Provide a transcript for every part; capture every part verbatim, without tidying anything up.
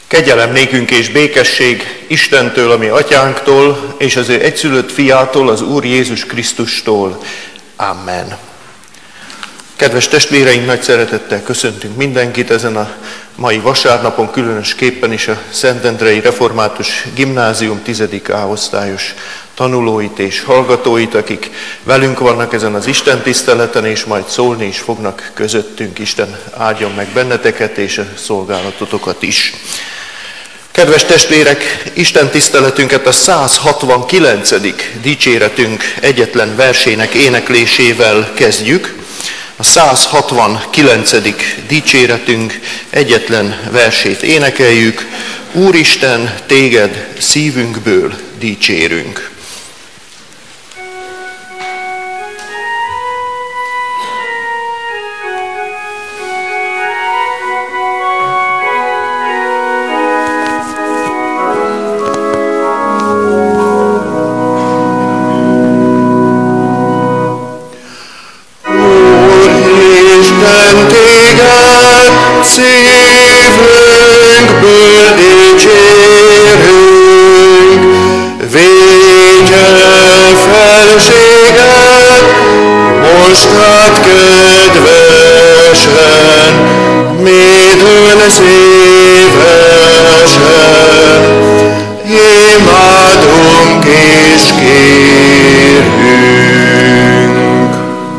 Kegyelem nékünk és békesség Istentől, a mi atyánktól, és az ő egyszülött fiától, az Úr Jézus Krisztustól. Amen. Kedves testvéreink, nagy szeretettel köszöntünk mindenkit ezen a mai vasárnapon, különösképpen is a Szentendrei Református Gimnázium tizedik A osztályos tanulóit és hallgatóit, akik velünk vannak ezen az Isten tiszteleten, és majd szólni is fognak közöttünk. Isten áldjon meg benneteket és a szolgálatotokat is. Kedves testvérek, Isten tiszteletünket a száz hatvankilencedik dicséretünk egyetlen versének éneklésével kezdjük. A száz hatvankilencedik dicséretünk egyetlen versét énekeljük. Úristen, téged szívünkből dicsérünk. Szívünkből dicsérünk, védje felséget, most hát kedvesen, midőn szívesen, imádunk és kérünk.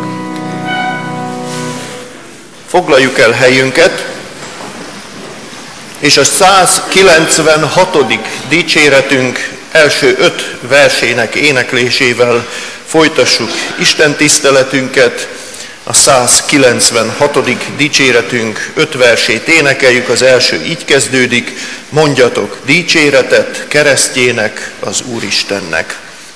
Foglaljuk el helyünket, és a száz kilencvenhatodik dicséretünk első öt versének éneklésével folytassuk Isten tiszteletünket. A száz kilencvenhatodik dicséretünk öt versét énekeljük, az első így kezdődik: mondjatok dicséretet keresztjének, az Úristennek.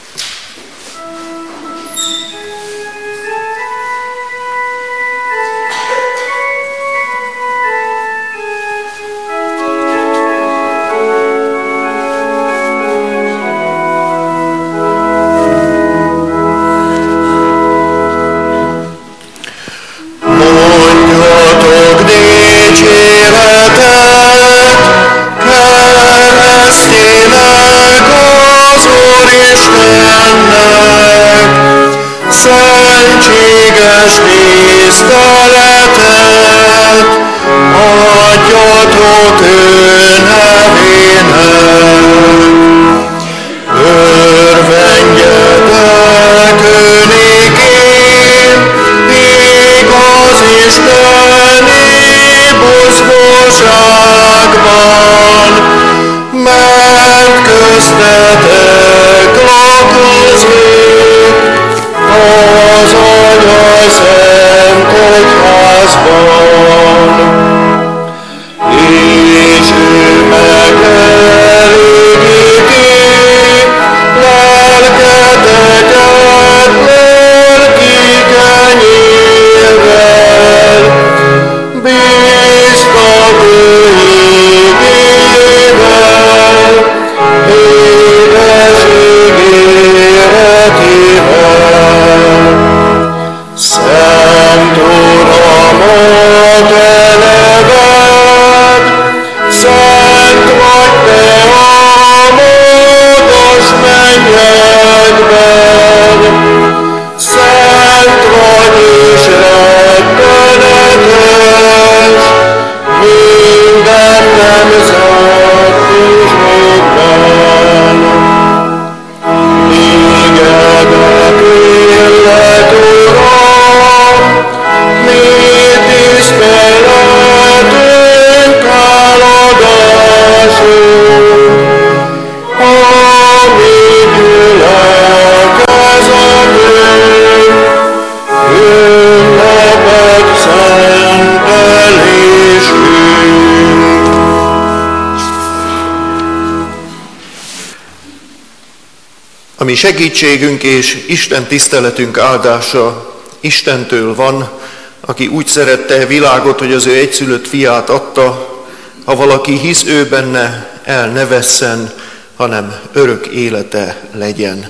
A mi segítségünk és Isten tiszteletünk áldása Istentől van, aki úgy szerette a világot, hogy az ő egyszülött fiát adta, ha valaki hisz ő benne, el ne vesszen, hanem örök élete legyen.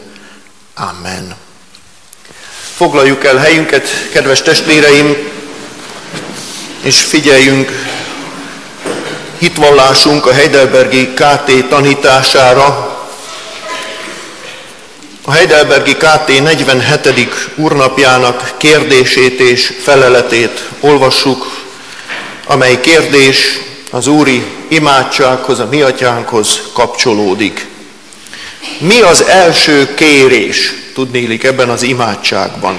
Amen. Foglaljuk el helyünket, kedves testvéreim, és figyeljünk hitvallásunk a heidelbergi ká té tanítására. A heidelbergi ká té negyvenhetedik úrnapjának kérdését és feleletét olvassuk, amely kérdés az úri imádsághoz, a mi atyánkhoz kapcsolódik. Mi az első kérés, tudnélik ebben az imádságban?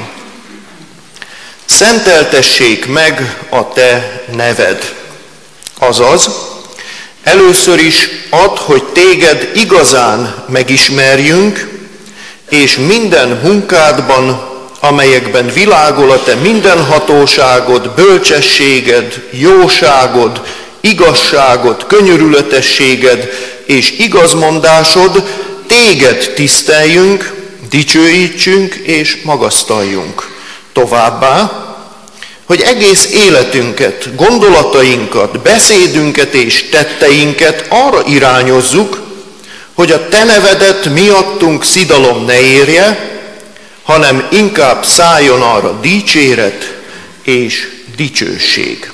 Szenteltessék meg a te neved. Azaz, először is add, hogy téged igazán megismerjünk, és minden munkádban, amelyekben világol a te mindenhatóságod, bölcsességed, jóságod, igazságod, könyörületességed és igazmondásod, téged tiszteljünk, dicsőítsünk és magasztaljunk. Továbbá, hogy egész életünket, gondolatainkat, beszédünket és tetteinket arra irányozzuk, hogy a te nevedet miattunk szidalom ne érje, hanem inkább szálljon arra dicséret és dicsőség.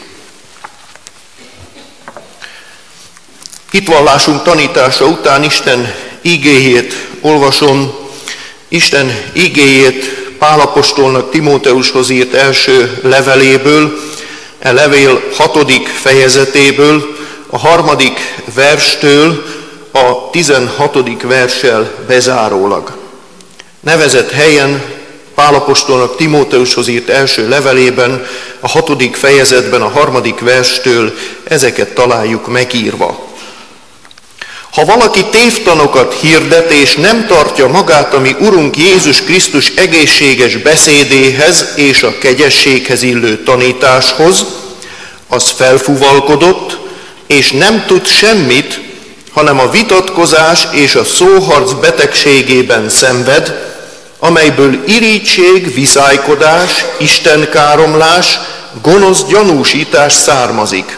Hitvallásunk tanítása után Isten igéjét olvasom, Isten igéjét Pál apostolnak Timóteushoz írt első leveléből, e levél hatodik fejezetéből, a harmadik verstől a tizenhatodik verssel bezárólag. Nevezett helyen Pál apostolnak Timóteushoz írt első levelében, a hatodik fejezetben, a harmadik verstől ezeket találjuk megírva. Ha valaki tévtanokat hirdet és nem tartja magát a mi Urunk Jézus Krisztus egészséges beszédéhez és a kegyességhez illő tanításhoz, az felfuvalkodott, és nem tud semmit, hanem a vitatkozás és a szóharc betegségében szenved, amelyből irigység, viszálykodás, istenkáromlás, gonosz gyanúsítás származik.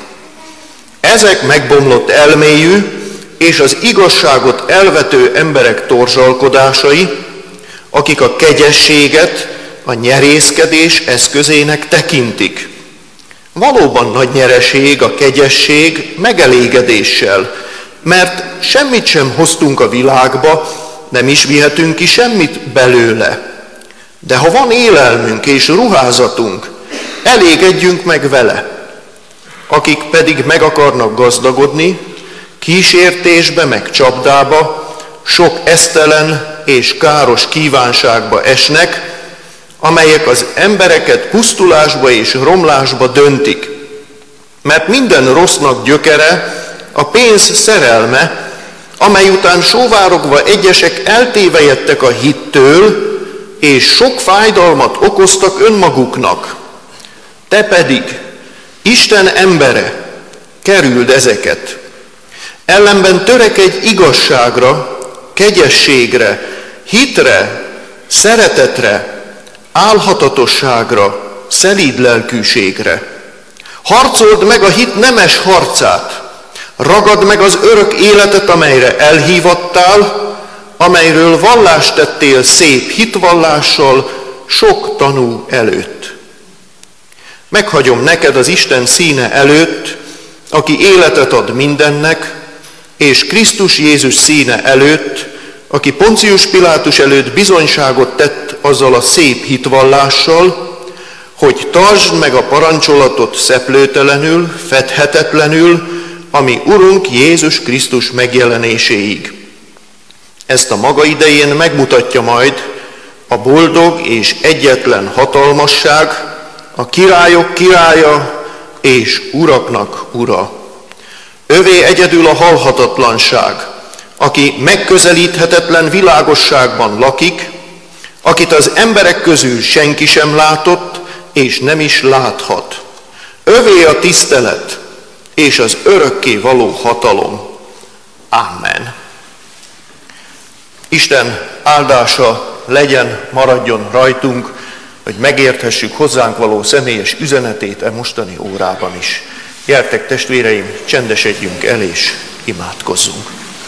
Ezek megbomlott elméjű és az igazságot elvető emberek torzsalkodásai, akik a kegyességet a nyerészkedés eszközének tekintik. Valóban nagy nyereség a kegyesség megelégedéssel, mert semmit sem hoztunk a világba, nem is vihetünk ki semmit belőle. De ha van élelmünk és ruházatunk, elégedjünk meg vele. Akik pedig meg akarnak gazdagodni, kísértésbe meg csapdába, sok esztelen és káros kívánságba esnek, amelyek az embereket pusztulásba és romlásba döntik. Mert minden rossznak gyökere a pénz szerelme, amely után sóvárogva egyesek eltévejedtek a hittől, és sok fájdalmat okoztak önmaguknak. Te pedig, Isten embere, kerüld ezeket. Ellenben törekedj igazságra, kegyességre, hitre, szeretetre, álhatatosságra, szelíd lelkűségre. Harcold meg a hit nemes harcát, ragad meg az örök életet, amelyre elhívattál, amelyről vallást tettél szép hitvallással sok tanú előtt. Meghagyom neked az Isten színe előtt, aki életet ad mindennek, és Krisztus Jézus színe előtt, aki Poncius Pilátus előtt bizonyságot tett azzal a szép hitvallással, hogy tartsd meg a parancsolatot szeplőtelenül, fedhetetlenül, ami Urunk Jézus Krisztus megjelenéséig. Ezt a maga idején megmutatja majd a boldog és egyetlen hatalmasság, a királyok királya és uraknak ura. Övé egyedül a halhatatlanság, aki megközelíthetetlen világosságban lakik, akit az emberek közül senki sem látott, és nem is láthat. Övé a tisztelet, és az örökké való hatalom. Amen. Isten áldása legyen, maradjon rajtunk, hogy megérthessük hozzánk való személyes üzenetét e mostani órában is. Gyertek, testvéreim, csendesedjünk el és imádkozzunk.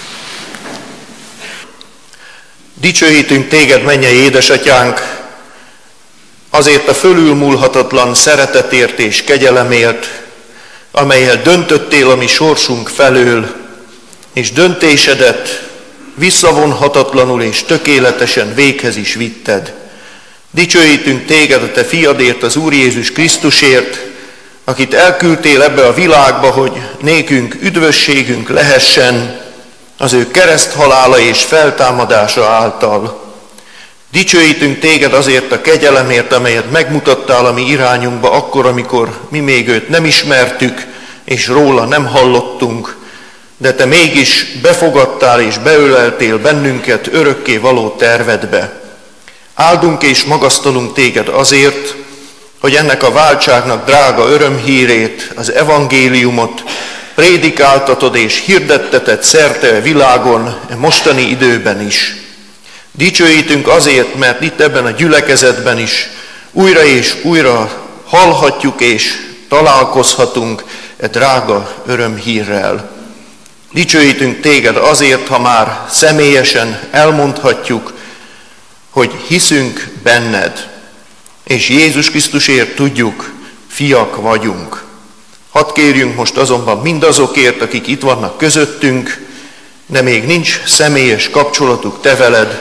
Dicsőítünk téged, mennyei édesatyánk, azért a fölülmúlhatatlan szeretetért és kegyelemért, amellyel döntöttél a mi sorsunk felől, és döntésedet visszavonhatatlanul és tökéletesen véghez is vitted. Dicsőítünk téged a te fiadért, az Úr Jézus Krisztusért, akit elküldtél ebbe a világba, hogy nékünk üdvösségünk lehessen az ő kereszthalála és feltámadása által. Dicsőítünk téged azért a kegyelemért, amelyet megmutattál a mi irányunkba akkor, amikor mi még őt nem ismertük, és róla nem hallottunk, de te mégis befogadtál és beöleltél bennünket örökké való tervedbe. Áldunk és magasztalunk téged azért, hogy ennek a váltságnak drága örömhírét, az evangéliumot prédikáltatod és hirdetteted szerte a világon, a mostani időben is. Dicsőítünk azért, mert itt ebben a gyülekezetben is újra és újra hallhatjuk és találkozhatunk e drága örömhírrel. Dicsőítünk téged azért, ha már személyesen elmondhatjuk, hogy hiszünk benned, és Jézus Krisztusért tudjuk, fiak vagyunk. Hadd kérjünk most azonban mindazokért, akik itt vannak közöttünk, de még nincs személyes kapcsolatuk te veled,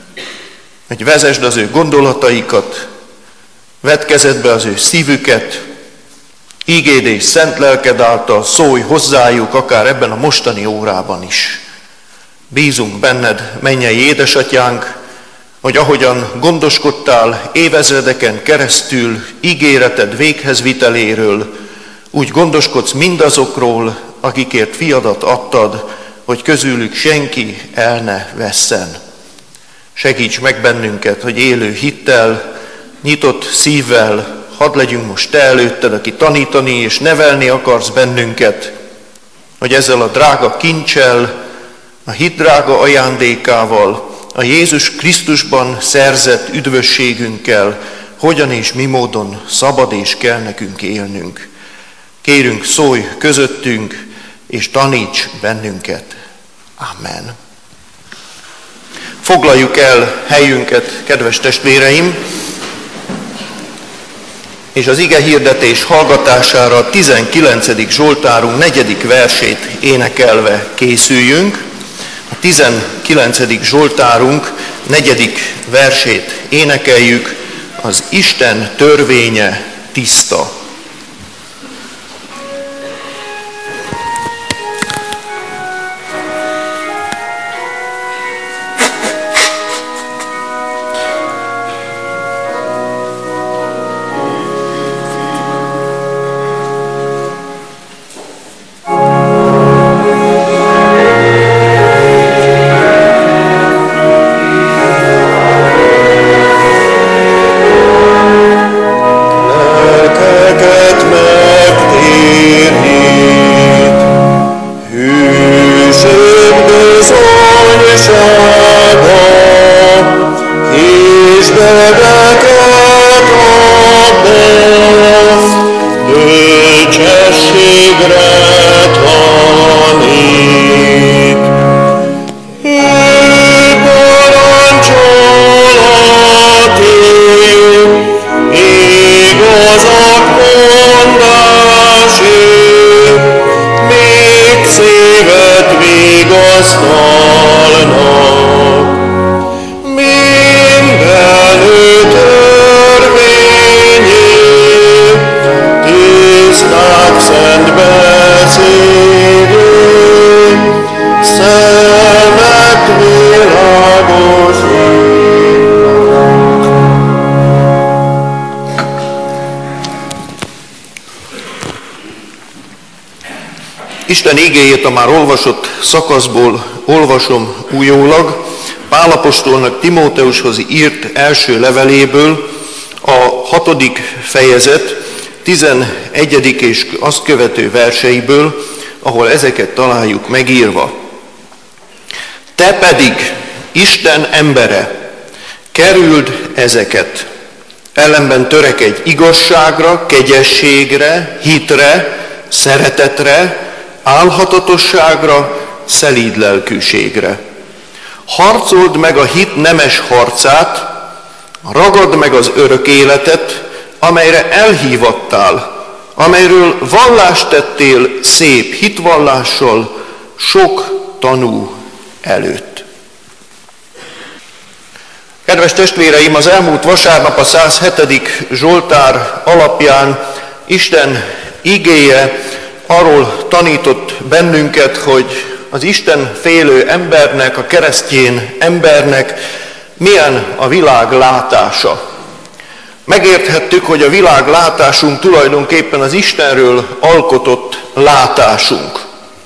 hogy vezesd az ő gondolataikat, vedd kezedbe az ő szívüket, ígéd és szent lelked által szólj hozzájuk, akár ebben a mostani órában is. Bízunk benned, mennyei édesatyánk, hogy ahogyan gondoskodtál évezredeken keresztül ígéreted véghezviteléről, úgy gondoskodsz mindazokról, akikért fiadat adtad, hogy közülük senki el ne vesszen. Segíts meg bennünket, hogy élő hittel, nyitott szívvel, hadd legyünk most te előtted, aki tanítani és nevelni akarsz bennünket, hogy ezzel a drága kincsel, a hit drága ajándékával, a Jézus Krisztusban szerzett üdvösségünkkel hogyan és mi módon szabad és kell nekünk élnünk. Kérünk, szólj közöttünk, és taníts bennünket. Amen. Foglaljuk el helyünket, kedves testvéreim, és az ige hirdetés hallgatására a tizenkilencedik Zsoltárunk negyedik versét énekelve készüljünk. A tizenkilencedik Zsoltárunk negyedik versét énekeljük, az Isten törvénye tiszta. Isten igéjét a már olvasott szakaszból olvasom újólag, Pál apostolnak Timóteushoz írt első leveléből, a hatodik fejezet tizenegyedik és azt követő verseiből, ahol ezeket találjuk megírva. Te pedig, Isten embere, kerüld ezeket, ellenben törekedj igazságra, kegyességre, hitre, szeretetre, álhatatosságra, szelíd lelkűségre. Harcold meg a hit nemes harcát, ragadd meg az örök életet, amelyre elhívattál, amelyről vallást tettél szép hitvallással sok tanú előtt. Kedves testvéreim, az elmúlt vasárnap a száz hetedik Zsoltár alapján Isten igéje arról tanított bennünket, hogy az Isten félő embernek, a keresztény embernek milyen a világ látása. Megérthettük, hogy a világ látásunk tulajdonképpen az Istenről alkotott látásunk.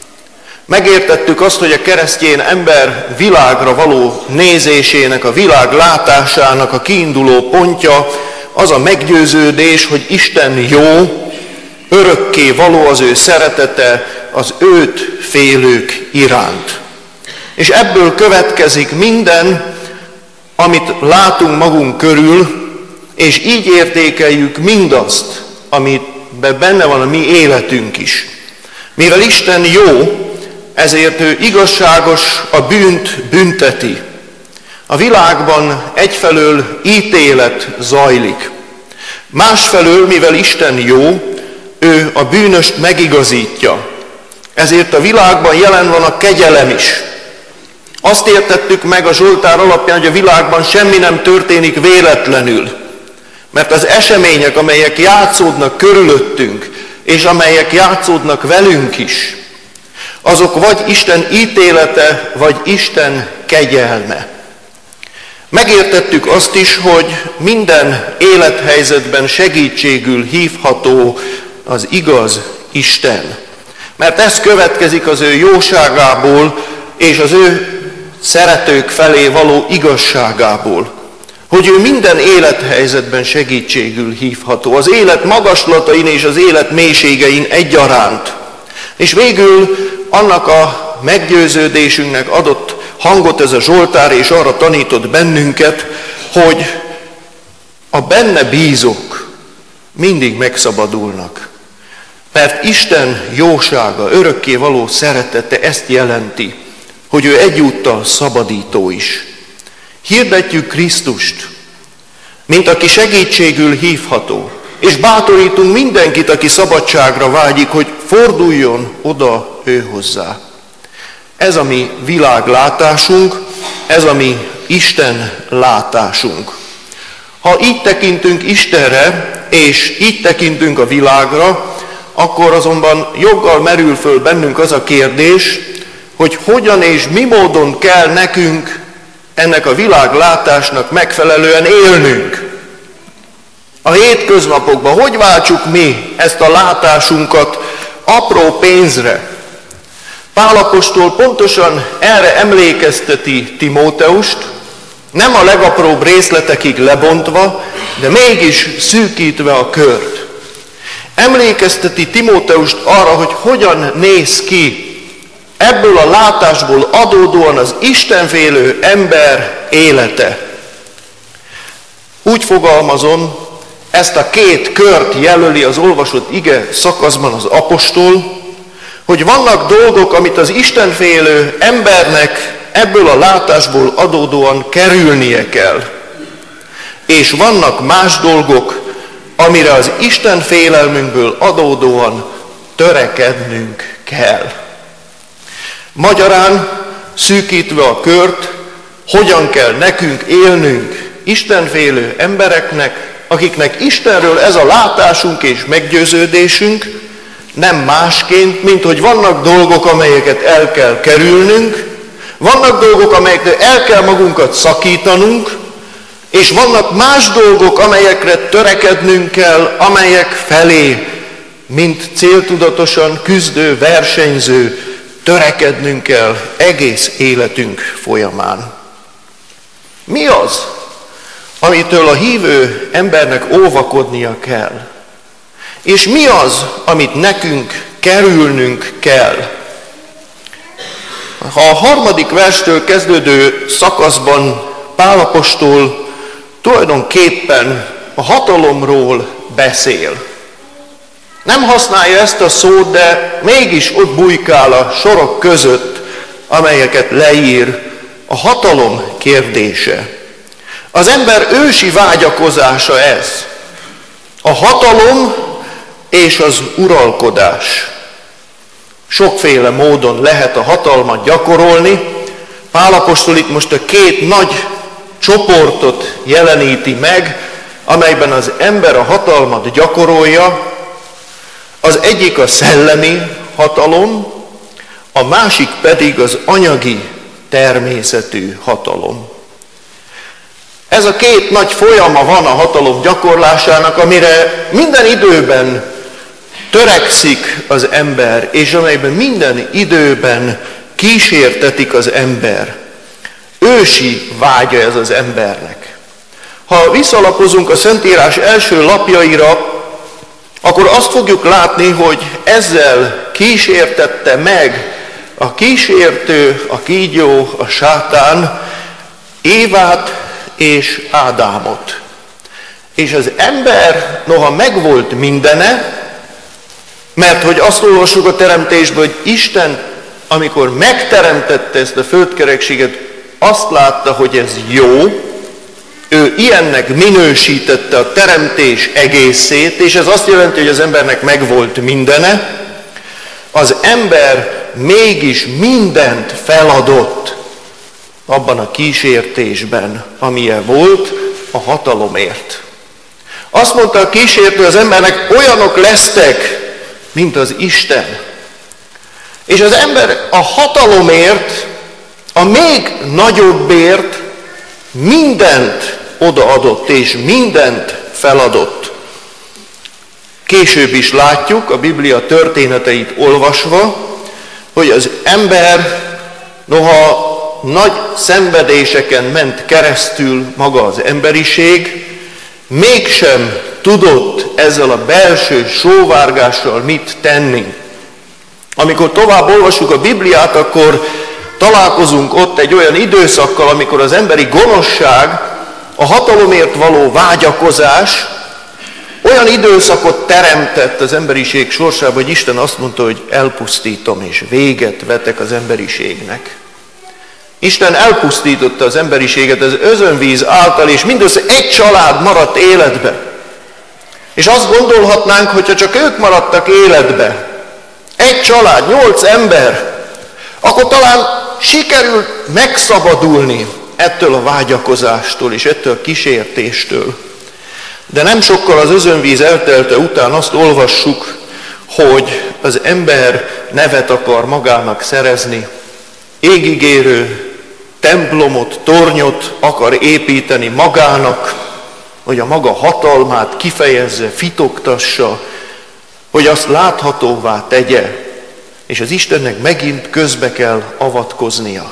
Megértettük azt, hogy a keresztény ember világra való nézésének, a világ látásának a kiinduló pontja az a meggyőződés, hogy Isten jó, örökké való az ő szeretete az őt félők iránt. És ebből következik minden, amit látunk magunk körül, és így értékeljük mindazt, amiben benne van a mi életünk is. Mivel Isten jó, ezért ő igazságos, a bűnt bünteti. A világban egyfelől ítélet zajlik. Másfelől, mivel Isten jó, ő a bűnöst megigazítja. Ezért a világban jelen van a kegyelem is. Azt értettük meg a Zsoltár alapján, hogy a világban semmi nem történik véletlenül. Mert az események, amelyek játszódnak körülöttünk, és amelyek játszódnak velünk is, azok vagy Isten ítélete, vagy Isten kegyelme. Megértettük azt is, hogy minden élethelyzetben segítségül hívható az igaz Isten. Mert ez következik az ő jóságából és az ő szeretők felé való igazságából. Hogy ő minden élethelyzetben segítségül hívható. Az élet magaslatain és az élet mélységein egyaránt. És végül annak a meggyőződésünknek adott hangot ez a Zsoltár, és arra tanított bennünket, hogy a benne bízók mindig megszabadulnak. Mert Isten jósága, örökké való szeretete ezt jelenti, hogy ő egyúttal szabadító is. Hirdetjük Krisztust, mint aki segítségül hívható, és bátorítunk mindenkit, aki szabadságra vágyik, hogy forduljon oda ő hozzá. Ez a mi világlátásunk, ez a mi Isten látásunk. Ha így tekintünk Istenre, és így tekintünk a világra, akkor azonban joggal merül föl bennünk az a kérdés, hogy hogyan és mi módon kell nekünk ennek a világlátásnak megfelelően élnünk. A hétköznapokban hogy váltsuk mi ezt a látásunkat apró pénzre? Pál apostol pontosan erre emlékezteti Timóteust, nem a legapróbb részletekig lebontva, de mégis szűkítve a kört. Emlékezteti Timóteust arra, hogy hogyan néz ki ebből a látásból adódóan az istenfélő ember élete. Úgy fogalmazom, ezt a két kört jelöli az olvasott ige szakaszban az apostol, hogy vannak dolgok, amit az istenfélő embernek ebből a látásból adódóan kerülnie kell. És vannak más dolgok, amire az Isten félelmünkből adódóan törekednünk kell. Magyarán, szűkítve a kört, hogyan kell nekünk élnünk istenfélő embereknek, akiknek Istenről ez a látásunk és meggyőződésünk, nem másként, mint hogy vannak dolgok, amelyeket el kell kerülnünk, vannak dolgok, amelyekre el kell magunkat szakítanunk, és vannak más dolgok, amelyekre törekednünk kell, amelyek felé, mint céltudatosan küzdő, versenyző, törekednünk kell egész életünk folyamán. Mi az, amitől a hívő embernek óvakodnia kell? És mi az, amit nekünk kerülnünk kell? Ha a harmadik verstől kezdődő szakaszban Pál apostol tulajdonképpen a hatalomról beszél. Nem használja ezt a szót, de mégis ott bujkál a sorok között, amelyeket leír, a hatalom kérdése. Az ember ősi vágyakozása ez. A hatalom és az uralkodás. Sokféle módon lehet a hatalmat gyakorolni. Pál apostol itt most a két nagy csoportot jeleníti meg, amelyben az ember a hatalmat gyakorolja. Az egyik a szellemi hatalom, a másik pedig az anyagi természetű hatalom. Ez a két nagy folyama van a hatalom gyakorlásának, amire minden időben törekszik az ember, és amelyben minden időben kísértetik az ember. Ősi vágya ez az embernek. Ha visszalapozunk a Szentírás első lapjaira, akkor azt fogjuk látni, hogy ezzel kísértette meg a kísértő, a kígyó, a sátán Évát és Ádámot. És az ember, noha megvolt mindene, mert hogy azt olvassuk a teremtésből, hogy Isten, amikor megteremtette ezt a földkerekséget, azt látta, hogy ez jó, ő ilyennek minősítette a teremtés egészét, és ez azt jelenti, hogy az embernek megvolt mindene, az ember mégis mindent feladott abban a kísértésben, amilyen volt a hatalomért. Azt mondta a kísértő az embernek, olyanok lesztek, mint az Isten. És az ember a hatalomért, a még nagyobbért mindent odaadott, és mindent feladott. Később is látjuk, a Biblia történeteit olvasva, hogy az ember, noha nagy szenvedéseken ment keresztül maga az emberiség, mégsem tudott ezzel a belső sóvárgással mit tenni. Amikor tovább olvassuk a Bibliát, akkor találkozunk ott egy olyan időszakkal, amikor az emberi gonoszság, a hatalomért való vágyakozás olyan időszakot teremtett az emberiség sorsába, hogy Isten azt mondta, hogy elpusztítom és véget vetek az emberiségnek. Isten elpusztította az emberiséget az özönvíz által, és mindössze egy család maradt életbe. És azt gondolhatnánk, hogyha csak ők maradtak életbe, egy család, nyolc ember, akkor talán sikerült megszabadulni ettől a vágyakozástól és ettől a kísértéstől. De nem sokkal az özönvíz eltelte után azt olvassuk, hogy az ember nevet akar magának szerezni, égigérő templomot, tornyot akar építeni magának, hogy a maga hatalmát kifejezze, fitogtassa, hogy azt láthatóvá tegye, és az Istennek megint közbe kell avatkoznia.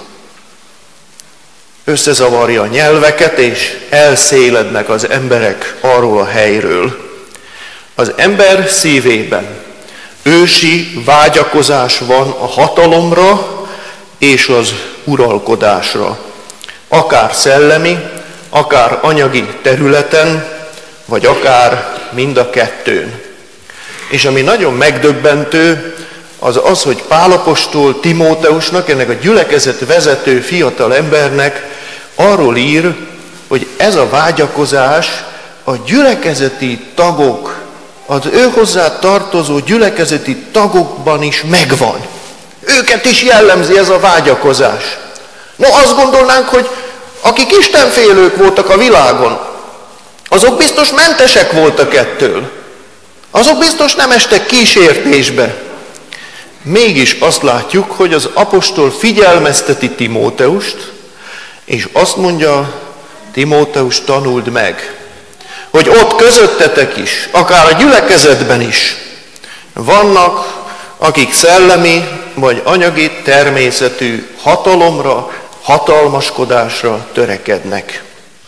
Összezavarja a nyelveket, és elszélednek az emberek arról a helyről. Az ember szívében ősi vágyakozás van a hatalomra és az uralkodásra. Akár szellemi, akár anyagi területen, vagy akár mind a kettőn. És ami nagyon megdöbbentő, az az, hogy Pál apostol Timóteusnak, ennek a gyülekezet vezető fiatal embernek arról ír, hogy ez a vágyakozás a gyülekezeti tagok, az ő hozzá tartozó gyülekezeti tagokban is megvan. Őket is jellemzi ez a vágyakozás. No, azt gondolnánk, hogy akik istenfélők voltak a világon, azok biztos mentesek voltak ettől. Azok biztos nem estek kísértésbe. Mégis azt látjuk, hogy az apostol figyelmezteti Timóteust, és azt mondja, Timóteus, tanuld meg, hogy ott közöttetek is, akár a gyülekezetben is vannak, akik szellemi vagy anyagi természetű hatalomra, hatalmaskodásra törekednek.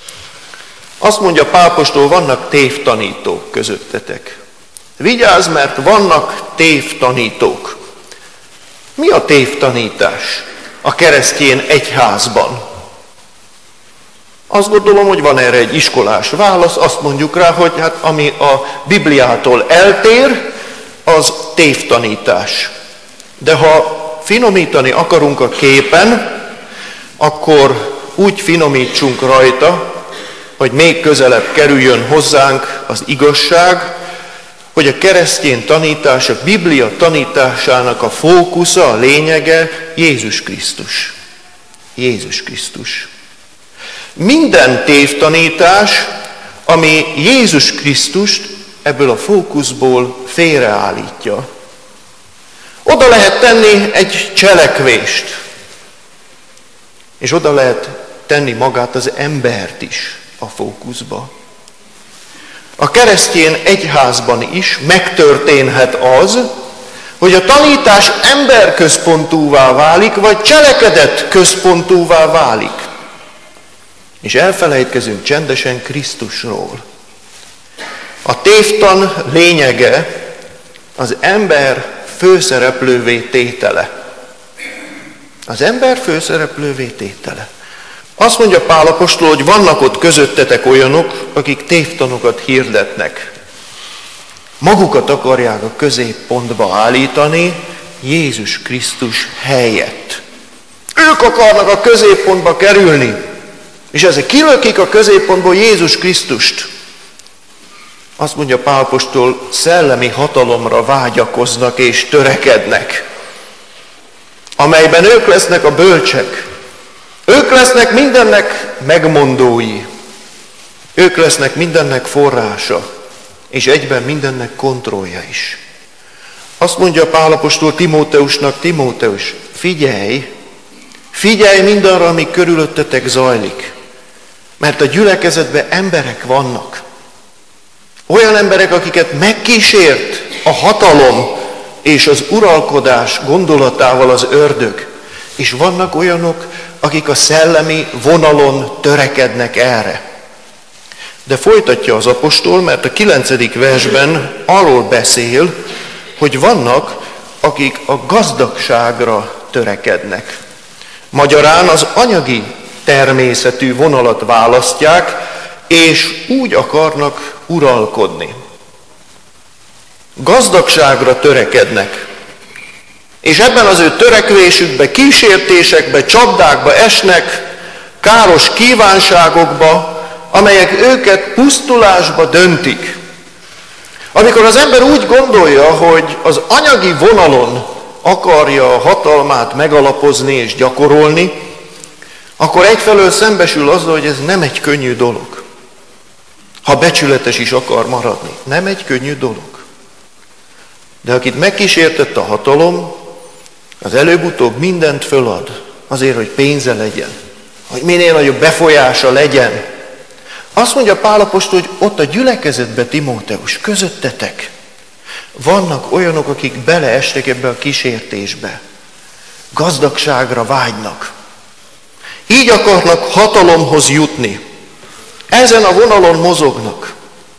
Azt mondja Pál apostol, vannak tévtanítók közöttetek. Vigyázz, mert vannak tévtanítók. Mi a tévtanítás a keresztény egyházban? Azt gondolom, hogy van erre egy iskolás válasz, azt mondjuk rá, hogy hát ami a Bibliától eltér, az tévtanítás. De ha finomítani akarunk a képen, akkor úgy finomítsunk rajta, hogy még közelebb kerüljön hozzánk az igazság, hogy a keresztény tanítás, a Biblia tanításának a fókusza, a lényege Jézus Krisztus. Jézus Krisztus. Minden tévtanítás, ami Jézus Krisztust ebből a fókuszból félreállítja. Oda lehet tenni egy cselekvést, és oda lehet tenni magát az embert is a fókuszba. A keresztény egyházban is megtörténhet az, hogy a tanítás emberközpontúvá válik, vagy cselekedet központúvá válik. És elfelejtkezünk csendesen Krisztusról. A tévtan lényege az ember főszereplővé tétele. Az ember főszereplővé tétele. Azt mondja Pál apostol, hogy vannak ott közöttetek olyanok, akik tévtanokat hirdetnek. Magukat akarják a középpontba állítani Jézus Krisztus helyett. Ők akarnak a középpontba kerülni, és ezek kilökik a középpontból Jézus Krisztust. Azt mondja Pál apostol, szellemi hatalomra vágyakoznak és törekednek, amelyben ők lesznek a bölcsek. Ők lesznek mindennek megmondói. Ők lesznek mindennek forrása, és egyben mindennek kontrollja is. Azt mondja Pál apostol Timóteusnak, Timóteus, figyelj, figyelj mindarra, ami körülöttetek zajlik, mert a gyülekezetben emberek vannak. Olyan emberek, akiket megkísért a hatalom és az uralkodás gondolatával az ördög, és vannak olyanok, akik a szellemi vonalon törekednek erre. De folytatja az apostol, mert a kilencedik versben arról beszél, hogy vannak, akik a gazdagságra törekednek. Magyarán az anyagi természetű vonalat választják, és úgy akarnak uralkodni. Gazdagságra törekednek. És ebben az ő törekvésükbe, kísértésekbe, csapdákba esnek, káros kívánságokba, amelyek őket pusztulásba döntik. Amikor az ember úgy gondolja, hogy az anyagi vonalon akarja a hatalmát megalapozni és gyakorolni, akkor egyfelől szembesül azzal, hogy ez nem egy könnyű dolog. Ha becsületes is akar maradni, nem egy könnyű dolog. De akit megkísértett a hatalom, az előbb-utóbb mindent fölad azért, hogy pénze legyen, hogy minél nagyobb befolyása legyen. Azt mondja Pál apostol, hogy ott a gyülekezetbe, Timóteus, közöttetek vannak olyanok, akik beleestek ebbe a kísértésbe. Gazdagságra vágynak. Így akarnak hatalomhoz jutni. Ezen a vonalon mozognak.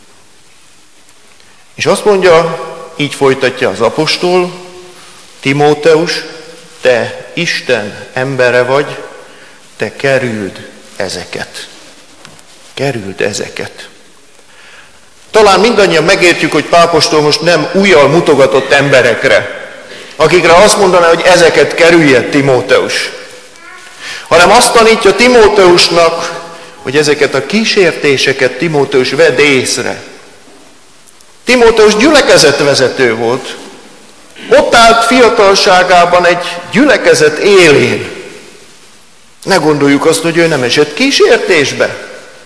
És azt mondja, így folytatja az apostol, Timóteus, te Isten embere vagy, te kerüld ezeket. Kerüld ezeket. Talán mindannyian megértjük, hogy Pál apostol most nem ujjal mutogatott emberekre, akikre azt mondaná, hogy ezeket kerülje Timóteus, hanem azt tanítja Timóteusnak, hogy ezeket a kísértéseket Timóteus vedd észre. Timóteus gyülekezetvezető volt. Ott állt fiatalságában egy gyülekezet élén. Ne gondoljuk azt, hogy ő nem esett kísértésbe.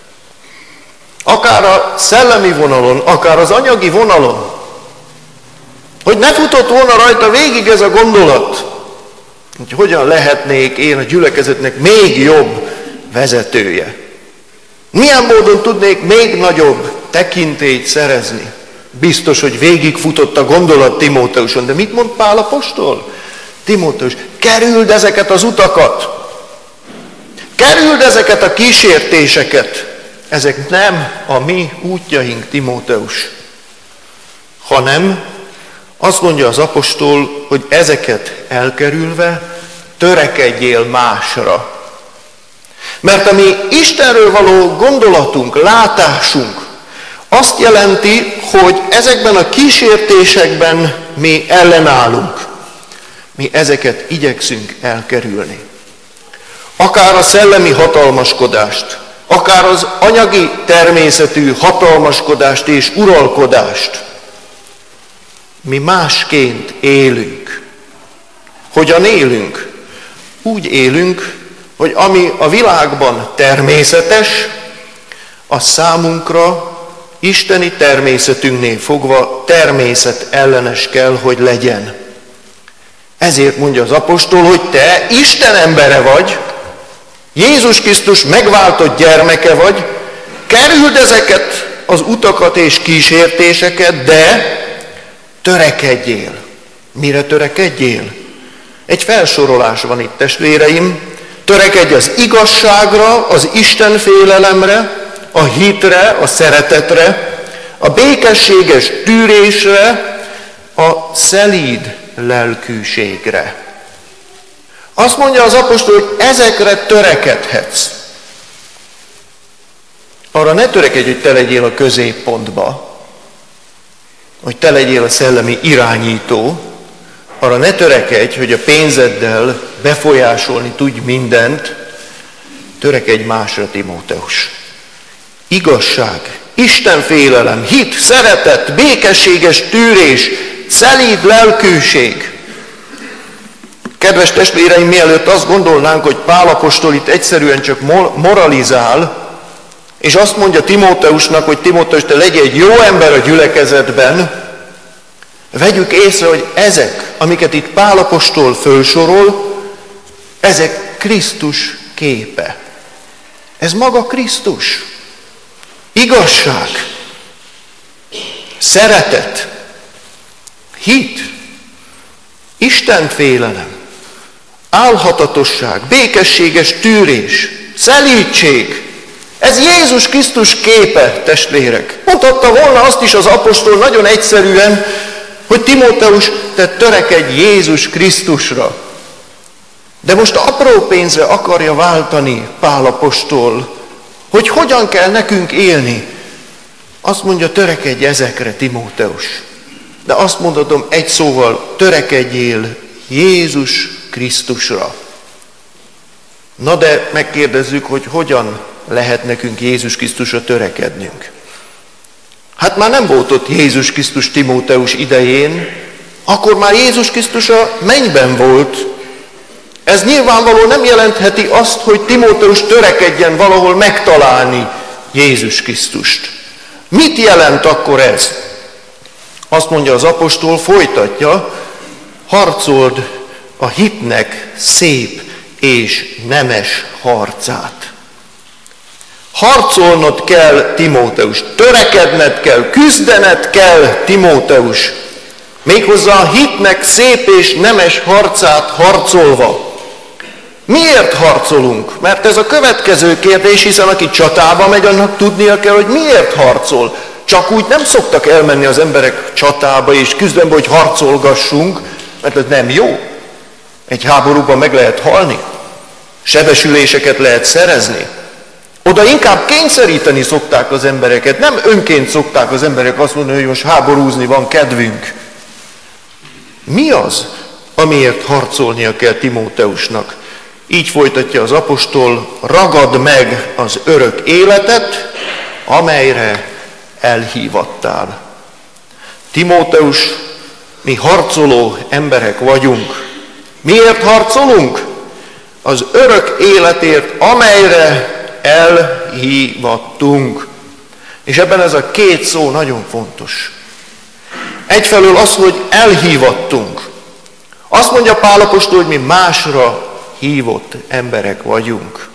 Akár a szellemi vonalon, akár az anyagi vonalon. Hogy ne futott volna rajta végig ez a gondolat, hogy hogyan lehetnék én a gyülekezetnek még jobb vezetője. Milyen módon tudnék még nagyobb tekintélyt szerezni. Biztos, hogy végigfutott a gondolat Timóteuson. De mit mond Pál apostol? Timóteus, kerüld ezeket az utakat. Kerüld ezeket a kísértéseket. Ezek nem a mi útjaink, Timóteus, hanem azt mondja az apostol, hogy ezeket elkerülve törekedjél másra. Mert a mi Istenről való gondolatunk, látásunk azt jelenti, hogy ezekben a kísértésekben mi ellenállunk. Mi ezeket igyekszünk elkerülni. Akár a szellemi hatalmaskodást, akár az anyagi természetű hatalmaskodást és uralkodást. mi másként élünk. Hogyan élünk? Úgy élünk, hogy ami a világban természetes, az számunkra isteni természetünknél fogva természet ellenes kell, hogy legyen. Ezért mondja az apostol, hogy te Isten embere vagy, Jézus Krisztus megváltott gyermeke vagy, kerüld ezeket az utakat és kísértéseket, de törekedjél. Mire törekedjél? Egy felsorolás van itt, testvéreim. Törekedj az igazságra, az istenfélelemre, a hitre, a szeretetre, a békességes tűrésre, a szelíd lelkűségre. Azt mondja az apostol, hogy ezekre törekedhetsz. Arra ne törekedj, hogy te legyél a középpontba, hogy te legyél a szellemi irányító, arra ne törekedj, hogy a pénzeddel befolyásolni tudj mindent, törekedj másra, Timóteus. Igazság, istenfélelem, hit, szeretet, békességes tűrés, szelíd lelkűség. Kedves testvéreim, mielőtt azt gondolnánk, hogy Pál apostol itt egyszerűen csak moralizál, és azt mondja Timóteusnak, hogy Timóteus, te legyél egy jó ember a gyülekezetben, vegyük észre, hogy ezek, amiket itt Pál apostol fölsorol, ezek Krisztus képe. Ez maga Krisztus. Igazság, szeretet, hit, istenfélelem, álhatatosság, békességes tűrés, szelídség. Ez Jézus Krisztus képe, testvérek. Mondhatta volna azt is az apostol nagyon egyszerűen, hogy Timóteus, te törekedj Jézus Krisztusra. De most apró pénzre akarja váltani Pál apostol, hogy hogyan kell nekünk élni. Azt mondja, törekedj ezekre, Timóteus. De azt mondhatom egy szóval, törekedjél Jézus Krisztusra. Na de megkérdezzük, hogy hogyan lehet nekünk Jézus Krisztusra törekednünk. Hát már nem volt ott Jézus Krisztus Timóteus idején, akkor már Jézus Krisztus a mennyben volt. Ez nyilvánvalóan nem jelentheti azt, hogy Timóteus törekedjen valahol megtalálni Jézus Krisztust. Mit jelent akkor ez? Azt mondja az apostol, folytatja, harcold a hitnek szép és nemes harcát. Harcolnod kell, Timóteus, törekedned kell, küzdened kell, Timóteus, méghozzá a hitnek szép és nemes harcát harcolva. Miért harcolunk? Mert ez a következő kérdés, hiszen aki csatába megy, annak tudnia kell, hogy miért harcol. Csak úgy nem szoktak elmenni az emberek csatába és küzdelembe, hogy harcolgassunk, mert ez nem jó. Egy háborúban meg lehet halni, sebesüléseket lehet szerezni. Oda inkább kényszeríteni szokták az embereket, nem önként szokták az emberek azt mondani, hogy most háborúzni van kedvünk. Mi az, amiért harcolnia kell Timóteusnak? Így folytatja az apostol, ragad meg az örök életet, amelyre elhívattál. Timóteus, mi harcoló emberek vagyunk. Miért harcolunk? Az örök életért, amelyre elhívattunk. És ebben ez a két szó nagyon fontos. Egyfelől az, hogy elhívattunk. Azt mondja Pál apostol, hogy mi másra hívott emberek vagyunk.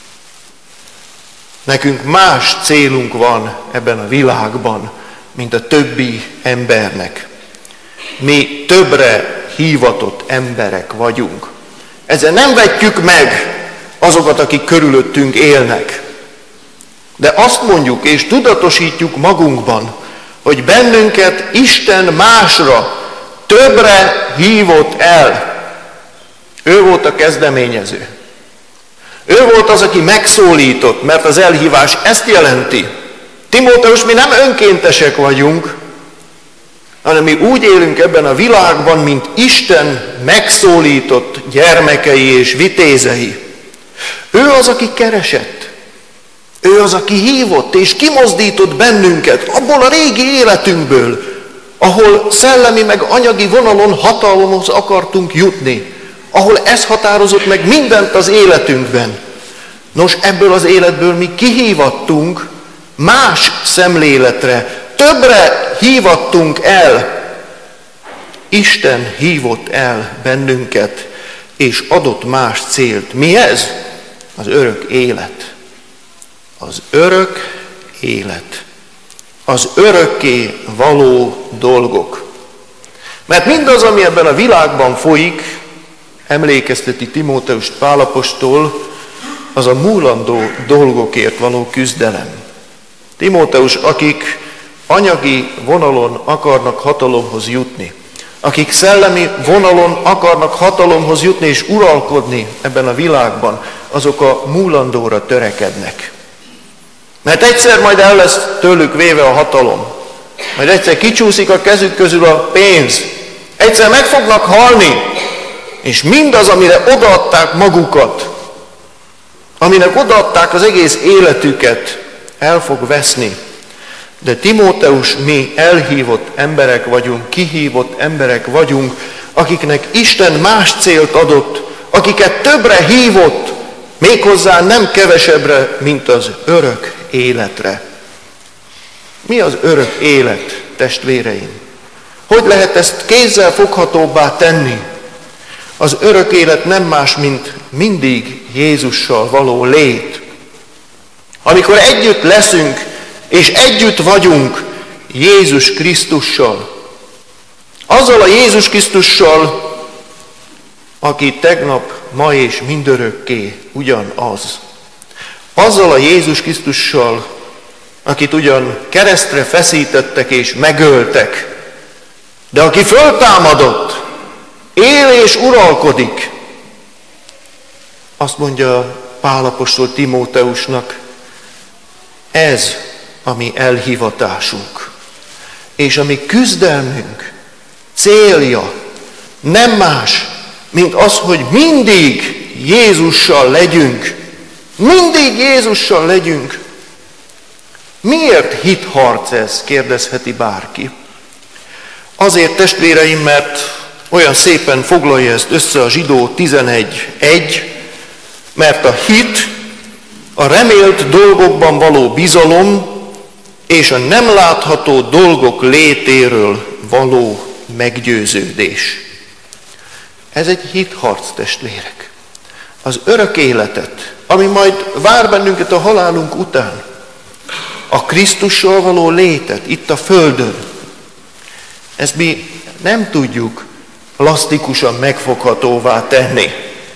Nekünk más célunk van ebben a világban, mint a többi embernek. Mi többre hívatott emberek vagyunk. Ezzel nem vetjük meg azokat, akik körülöttünk élnek. De azt mondjuk és tudatosítjuk magunkban, hogy bennünket Isten másra, többre hívott el. Ő volt a kezdeményező. Ő volt az, aki megszólított, mert az elhívás ezt jelenti. Timóteus, mi nem önkéntesek vagyunk, hanem mi úgy élünk ebben a világban, mint Isten megszólított gyermekei és vitézei. Ő az, aki keresett. Ő az, aki hívott és kimozdított bennünket abból a régi életünkből, ahol szellemi meg anyagi vonalon hatalomhoz akartunk jutni, ahol ez határozott meg mindent az életünkben. Nos, ebből az életből mi kihívattunk más szemléletre, többre hívattunk el. Isten hívott el bennünket, és adott más célt. Mi ez? Az örök élet. Az örök élet. Az örökké való dolgok. Mert mindaz, ami ebben a világban folyik, emlékezteti Timóteust Pál apostol, az a múlandó dolgokért való küzdelem. Timóteus, akik anyagi vonalon akarnak hatalomhoz jutni, akik szellemi vonalon akarnak hatalomhoz jutni és uralkodni ebben a világban, azok a múlandóra törekednek. Mert egyszer majd el lesz tőlük véve a hatalom, majd egyszer kicsúszik a kezük közül a pénz, egyszer meg fognak halni, és mindaz, amire odaadták magukat, aminek odaadták az egész életüket, el fog veszni. De Timóteus, mi elhívott emberek vagyunk, kihívott emberek vagyunk, akiknek Isten más célt adott, akiket többre hívott, méghozzá nem kevesebbre, mint az örök életre. Mi az örök élet, testvéreim? Hogy lehet ezt kézzel foghatóbbá tenni? Az örök élet nem más, mint mindig Jézussal való lét. Amikor együtt leszünk, és együtt vagyunk Jézus Krisztussal. Azzal a Jézus Krisztussal, aki tegnap, ma és mindörökké ugyanaz. Azzal a Jézus Krisztussal, akit ugyan keresztre feszítettek és megöltek, de aki föltámadott, él és uralkodik. Azt mondja Pál apostol Timóteusnak, ez a mi elhivatásunk, és a mi küzdelmünk célja nem más, mint az, hogy mindig Jézussal legyünk. Mindig Jézussal legyünk. Miért hitharc ez? Kérdezheti bárki. Azért, testvéreim, mert olyan szépen foglalja ezt össze a Zsidó tizenegy egy, mert a hit, a remélt dolgokban való bizalom, és a nem látható dolgok létéről való meggyőződés. Ez egy hitharc, testvérek. Az örök életet, ami majd vár bennünket a halálunk után, a Krisztussal való létet itt a földön, ezt mi nem tudjuk plastikusan megfoghatóvá tenni.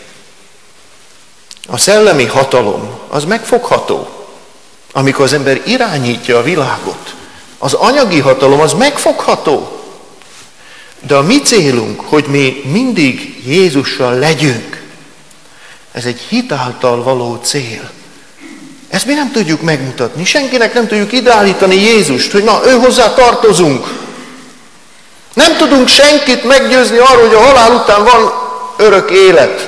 A szellemi hatalom az megfogható. Amikor az ember irányítja a világot, az anyagi hatalom az megfogható. De a mi célunk, hogy mi mindig Jézussal legyünk, ez egy hit által való cél. Ezt mi nem tudjuk megmutatni. Senkinek nem tudjuk ideállítani Jézust, hogy na, ő hozzá tartozunk. Nem tudunk senkit meggyőzni arról, hogy a halál után van örök élet.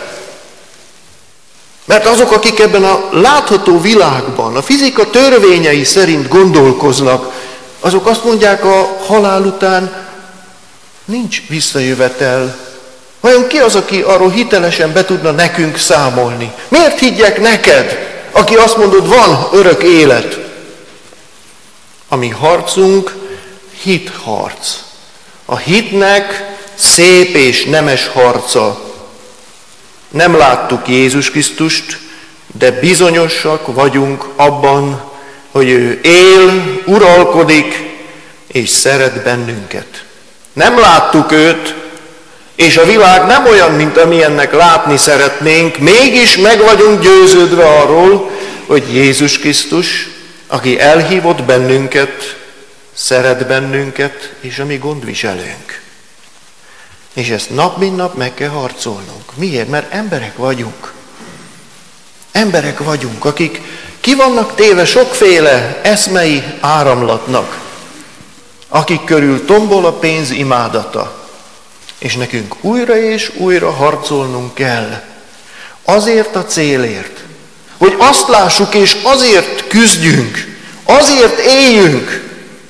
Mert azok, akik ebben a látható világban, a fizika törvényei szerint gondolkoznak, azok azt mondják, a halál után nincs visszajövetel. Vajon ki az, aki arról hitelesen be tudna nekünk számolni? Miért higgyek neked, aki azt mondod, van örök élet? A mi harcunk hitharc. A hitnek szép és nemes harca. Nem láttuk Jézus Krisztust, de bizonyosak vagyunk abban, hogy ő él, uralkodik és szeret bennünket. Nem láttuk őt, és a világ nem olyan, mint amilyennek látni szeretnénk, mégis meg vagyunk győződve arról, hogy Jézus Krisztus, aki elhívott bennünket, szeret bennünket, és a mi gondviselőnk. És ezt nap mint nap meg kell harcolnunk. Miért? Mert emberek vagyunk. Emberek vagyunk, akik ki vannak téve sokféle eszmei áramlatnak, akik körül tombol a pénz imádata. És nekünk újra és újra harcolnunk kell. Azért a célért, hogy azt lássuk és azért küzdjünk, azért éljünk,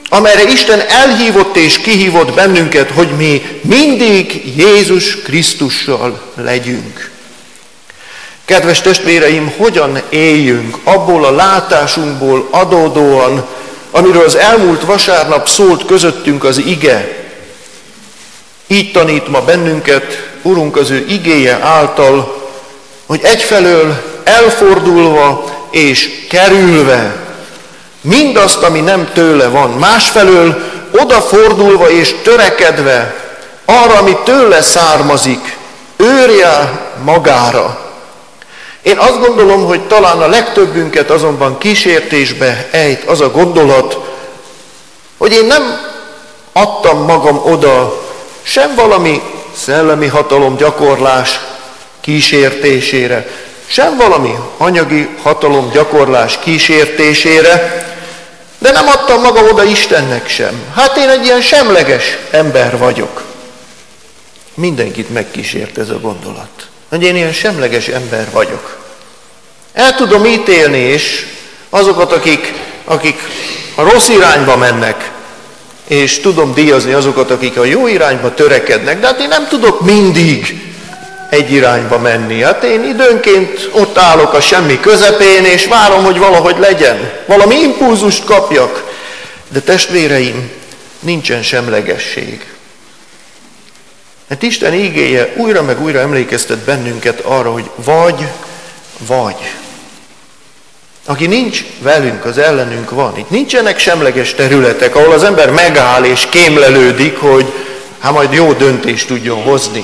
amelyre Isten elhívott és kihívott bennünket, hogy mi mindig Jézus Krisztussal legyünk. Kedves testvéreim, hogyan éljünk abból a látásunkból adódóan, amiről az elmúlt vasárnap szólt közöttünk az ige. Így tanít ma bennünket Urunk az ő igéje által, hogy egyfelől elfordulva és kerülve mindazt, ami nem tőle van, másfelől odafordulva és törekedve arra, ami tőle származik, őrje magára. Én azt gondolom, hogy talán a legtöbbünket azonban kísértésbe ejt az a gondolat, hogy én nem adtam magam oda sem valami szellemi hatalom gyakorlás kísértésére, sem valami anyagi hatalom gyakorlás kísértésére, de nem adtam magam oda Istennek sem. Hát én egy ilyen semleges ember vagyok. Mindenkit megkísért ez a gondolat, hogy én ilyen semleges ember vagyok. El tudom ítélni és azokat, akik, akik a rossz irányba mennek, és tudom díjazni azokat, akik a jó irányba törekednek, de hát én nem tudok mindig egy irányba menni. Hát én időnként ott állok a semmi közepén, és várom, hogy valahogy legyen. Valami impulzust kapjak. De testvéreim, nincsen semlegesség. Mert Isten ígéje újra meg újra emlékeztet bennünket arra, hogy vagy, vagy. Aki nincs velünk, az ellenünk van. Itt nincsenek semleges területek, ahol az ember megáll és kémlelődik, hogy hát majd jó döntést tudjon hozni.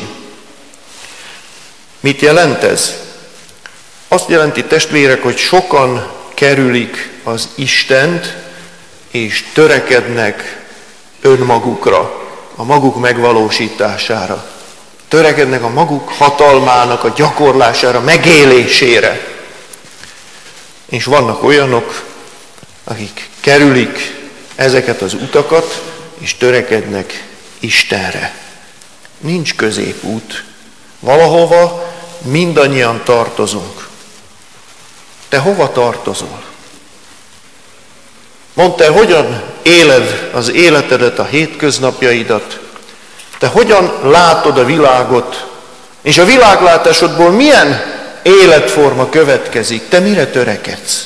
Mit jelent ez? Azt jelenti, testvérek, hogy sokan kerülik az Istent, és törekednek önmagukra, a maguk megvalósítására. Törekednek a maguk hatalmának a gyakorlására, megélésére. És vannak olyanok, akik kerülik ezeket az utakat, és törekednek Istenre. Nincs középút. Valahova mindannyian tartozunk. Te hova tartozol? Mondd, te hogyan éled az életedet, a hétköznapjaidat? Te hogyan látod a világot? És a világlátásodból milyen életforma következik? Te mire törekedsz?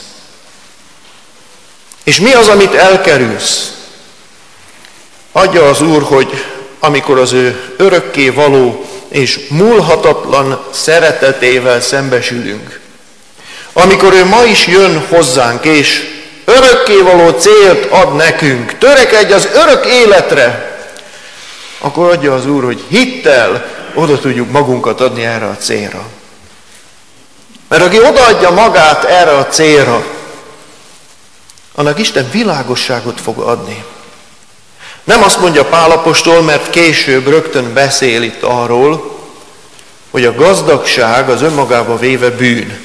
És mi az, amit elkerülsz? Adja az Úr, hogy amikor az ő örökké való és múlhatatlan szeretetével szembesülünk, amikor ő ma is jön hozzánk, és örökkévaló célt ad nekünk, törekedj az örök életre, akkor adja az Úr, hogy hittel oda tudjuk magunkat adni erre a célra. Mert aki odaadja magát erre a célra, annak Isten világosságot fog adni. Nem azt mondja Pál apostol, mert később rögtön beszél itt arról, hogy a gazdagság az önmagába véve bűn.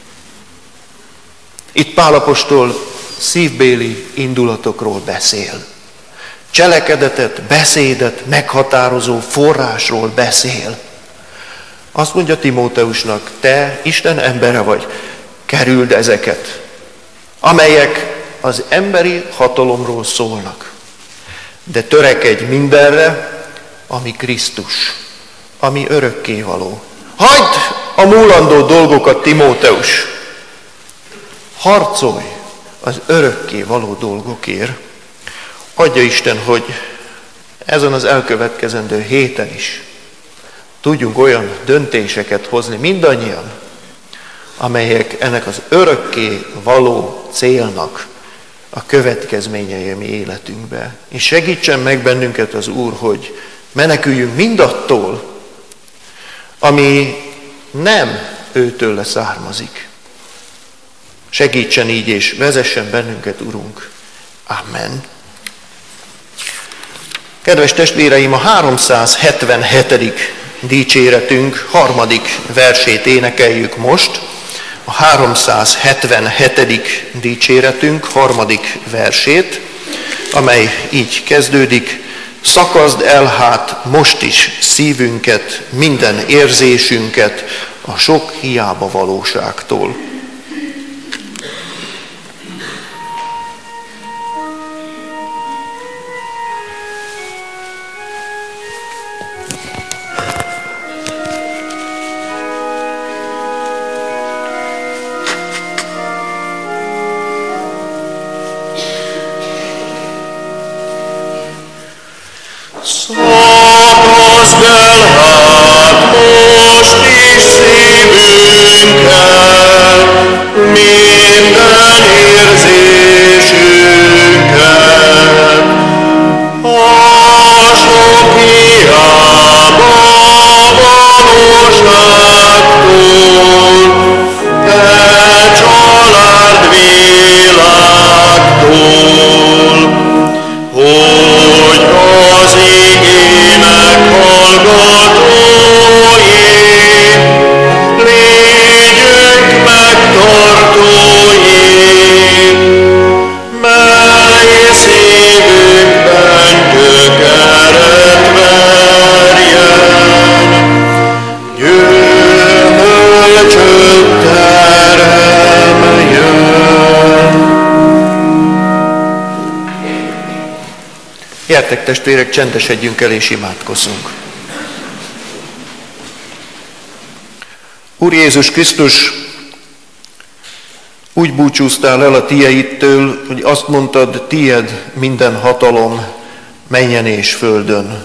Itt Pál apostol szívbéli indulatokról beszél. Cselekedetet, beszédet meghatározó forrásról beszél. Azt mondja Timóteusnak, te Isten embere vagy, kerüld ezeket, amelyek az emberi hatalomról szólnak. De törekedj mindenre, ami Krisztus, ami örökkévaló. Hagyd a múlandó dolgokat, Timóteus! Harcolj az örökkévaló dolgokért. Adja Isten, hogy ezen az elkövetkezendő héten is tudjunk olyan döntéseket hozni mindannyian, amelyek ennek az örökké való célnak a következményei a mi életünkbe. És segítsen meg bennünket az Úr, hogy meneküljünk mindattól, ami nem őtőle származik. Segítsen így, és vezessen bennünket, Urunk. Amen. Kedves testvéreim, a háromszázhetvenhetedik dicséretünk harmadik versét énekeljük most. A háromszázhetvenhetedik dicséretünk harmadik versét, amely így kezdődik: szakazd el hát most is szívünket, minden érzésünket a sok hiába valóságtól. Gyertek testvérek, csendesedjünk el és imádkozzunk. Úr Jézus Krisztus, úgy búcsúztál el a tieidtől, hogy azt mondtad, tied minden hatalom mennyen és földön.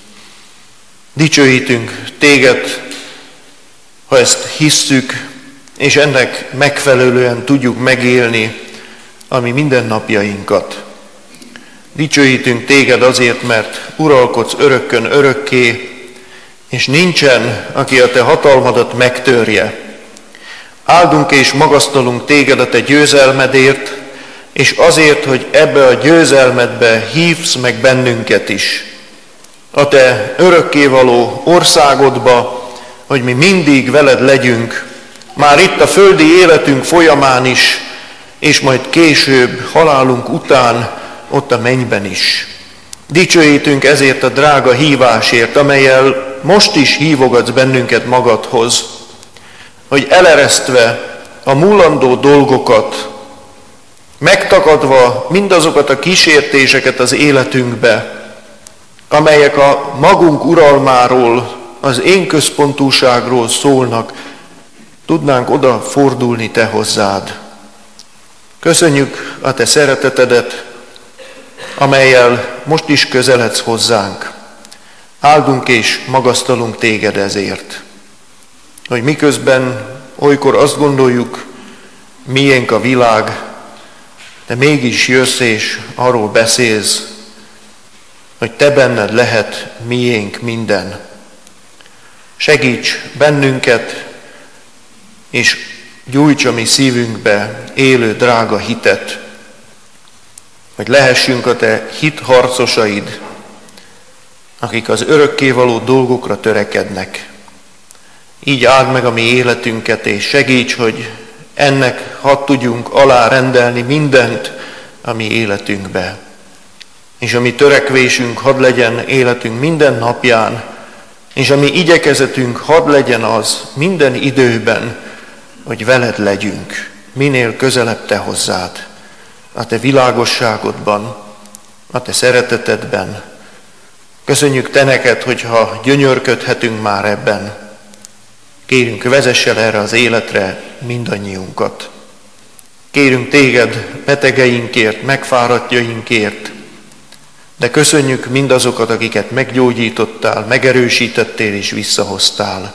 Dicsőítünk téged, ha ezt hisszük, és ennek megfelelően tudjuk megélni a mi mindennapjainkat. Dicsőítünk téged azért, mert uralkodsz örökkön örökké, és nincsen, aki a te hatalmadat megtörje. Áldunk és magasztalunk téged a te győzelmedért, és azért, hogy ebbe a győzelmedbe hívsz meg bennünket is. A te örökkévaló országodba, hogy mi mindig veled legyünk, már itt a földi életünk folyamán is, és majd később, halálunk után, ott a mennyben is. Dicsőítünk ezért a drága hívásért, amellyel most is hívogatsz bennünket magadhoz, hogy eleresztve a múlandó dolgokat, megtakadva mindazokat a kísértéseket az életünkbe, amelyek a magunk uralmáról, az én központúságról szólnak, tudnánk oda fordulni te hozzád. Köszönjük a te szeretetedet, amellyel most is közeledsz hozzánk. Áldunk és magasztalunk téged ezért, hogy miközben olykor azt gondoljuk, miénk a világ, de mégis jössz és arról beszélsz, hogy te benned lehet miénk minden. Segíts bennünket, és gyújts a mi szívünkbe élő drága hitet, hogy lehessünk a te hitharcosaid, akik az örökkévaló dolgokra törekednek. Így áld meg a mi életünket, és segíts, hogy ennek hadd tudjunk alárendelni mindent a mi életünkbe. És a mi törekvésünk hadd legyen életünk minden napján, és a mi igyekezetünk hadd legyen az minden időben, hogy veled legyünk, minél közelebb te hozzád, a te világosságodban, a te szeretetedben. Köszönjük te neked, hogyha gyönyörködhetünk már ebben. Kérünk, vezess el erre az életre mindannyiunkat. Kérünk téged betegeinkért, megfáradtjainkért, de köszönjük mindazokat, akiket meggyógyítottál, megerősítettél és visszahoztál.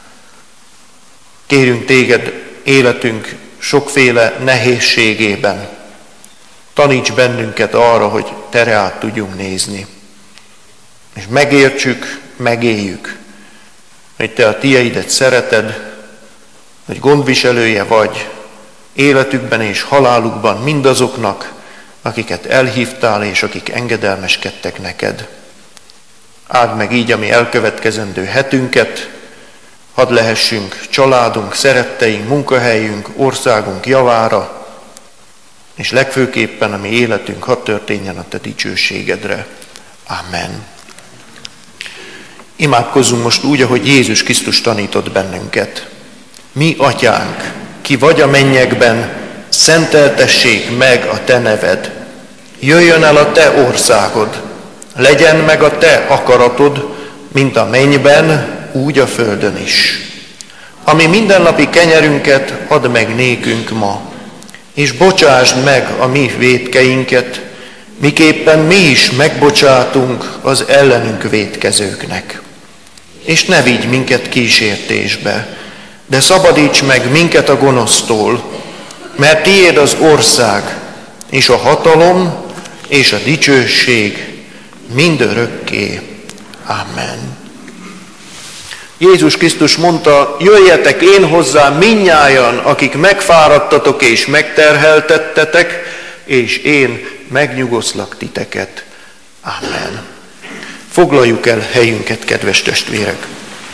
Kérünk téged életünk sokféle nehézségében. Taníts bennünket arra, hogy te reád tudjunk nézni. És megértsük, megéljük, hogy te a tieidet szereted, hogy gondviselője vagy életükben és halálukban mindazoknak, akiket elhívtál és akik engedelmeskedtek neked. Áld meg így a mi elkövetkezendő hetünket, hadd lehessünk családunk, szeretteink, munkahelyünk, országunk javára, és legfőképpen a mi életünk hadd történjen a te dicsőségedre. Amen. Imádkozzunk most úgy, ahogy Jézus Krisztus tanított bennünket. Mi atyánk, ki vagy a mennyekben, szenteltessék meg a te neved. Jöjjön el a te országod, legyen meg a te akaratod, mint a mennyben, úgy a földön is. Ami mindennapi kenyerünket add meg nékünk ma, és bocsásd meg a mi vétkeinket, miképpen mi is megbocsátunk az ellenünk vétkezőknek. És ne vigy minket kísértésbe, de szabadíts meg minket a gonosztól, mert tiéd az ország, és a hatalom, és a dicsőség mindörökké. Amen. Jézus Krisztus mondta, jöjjetek én hozzám mindnyájan, akik megfáradtatok és megterheltettetek, és én megnyugoszlak titeket. Amen. Foglaljuk el helyünket, kedves testvérek.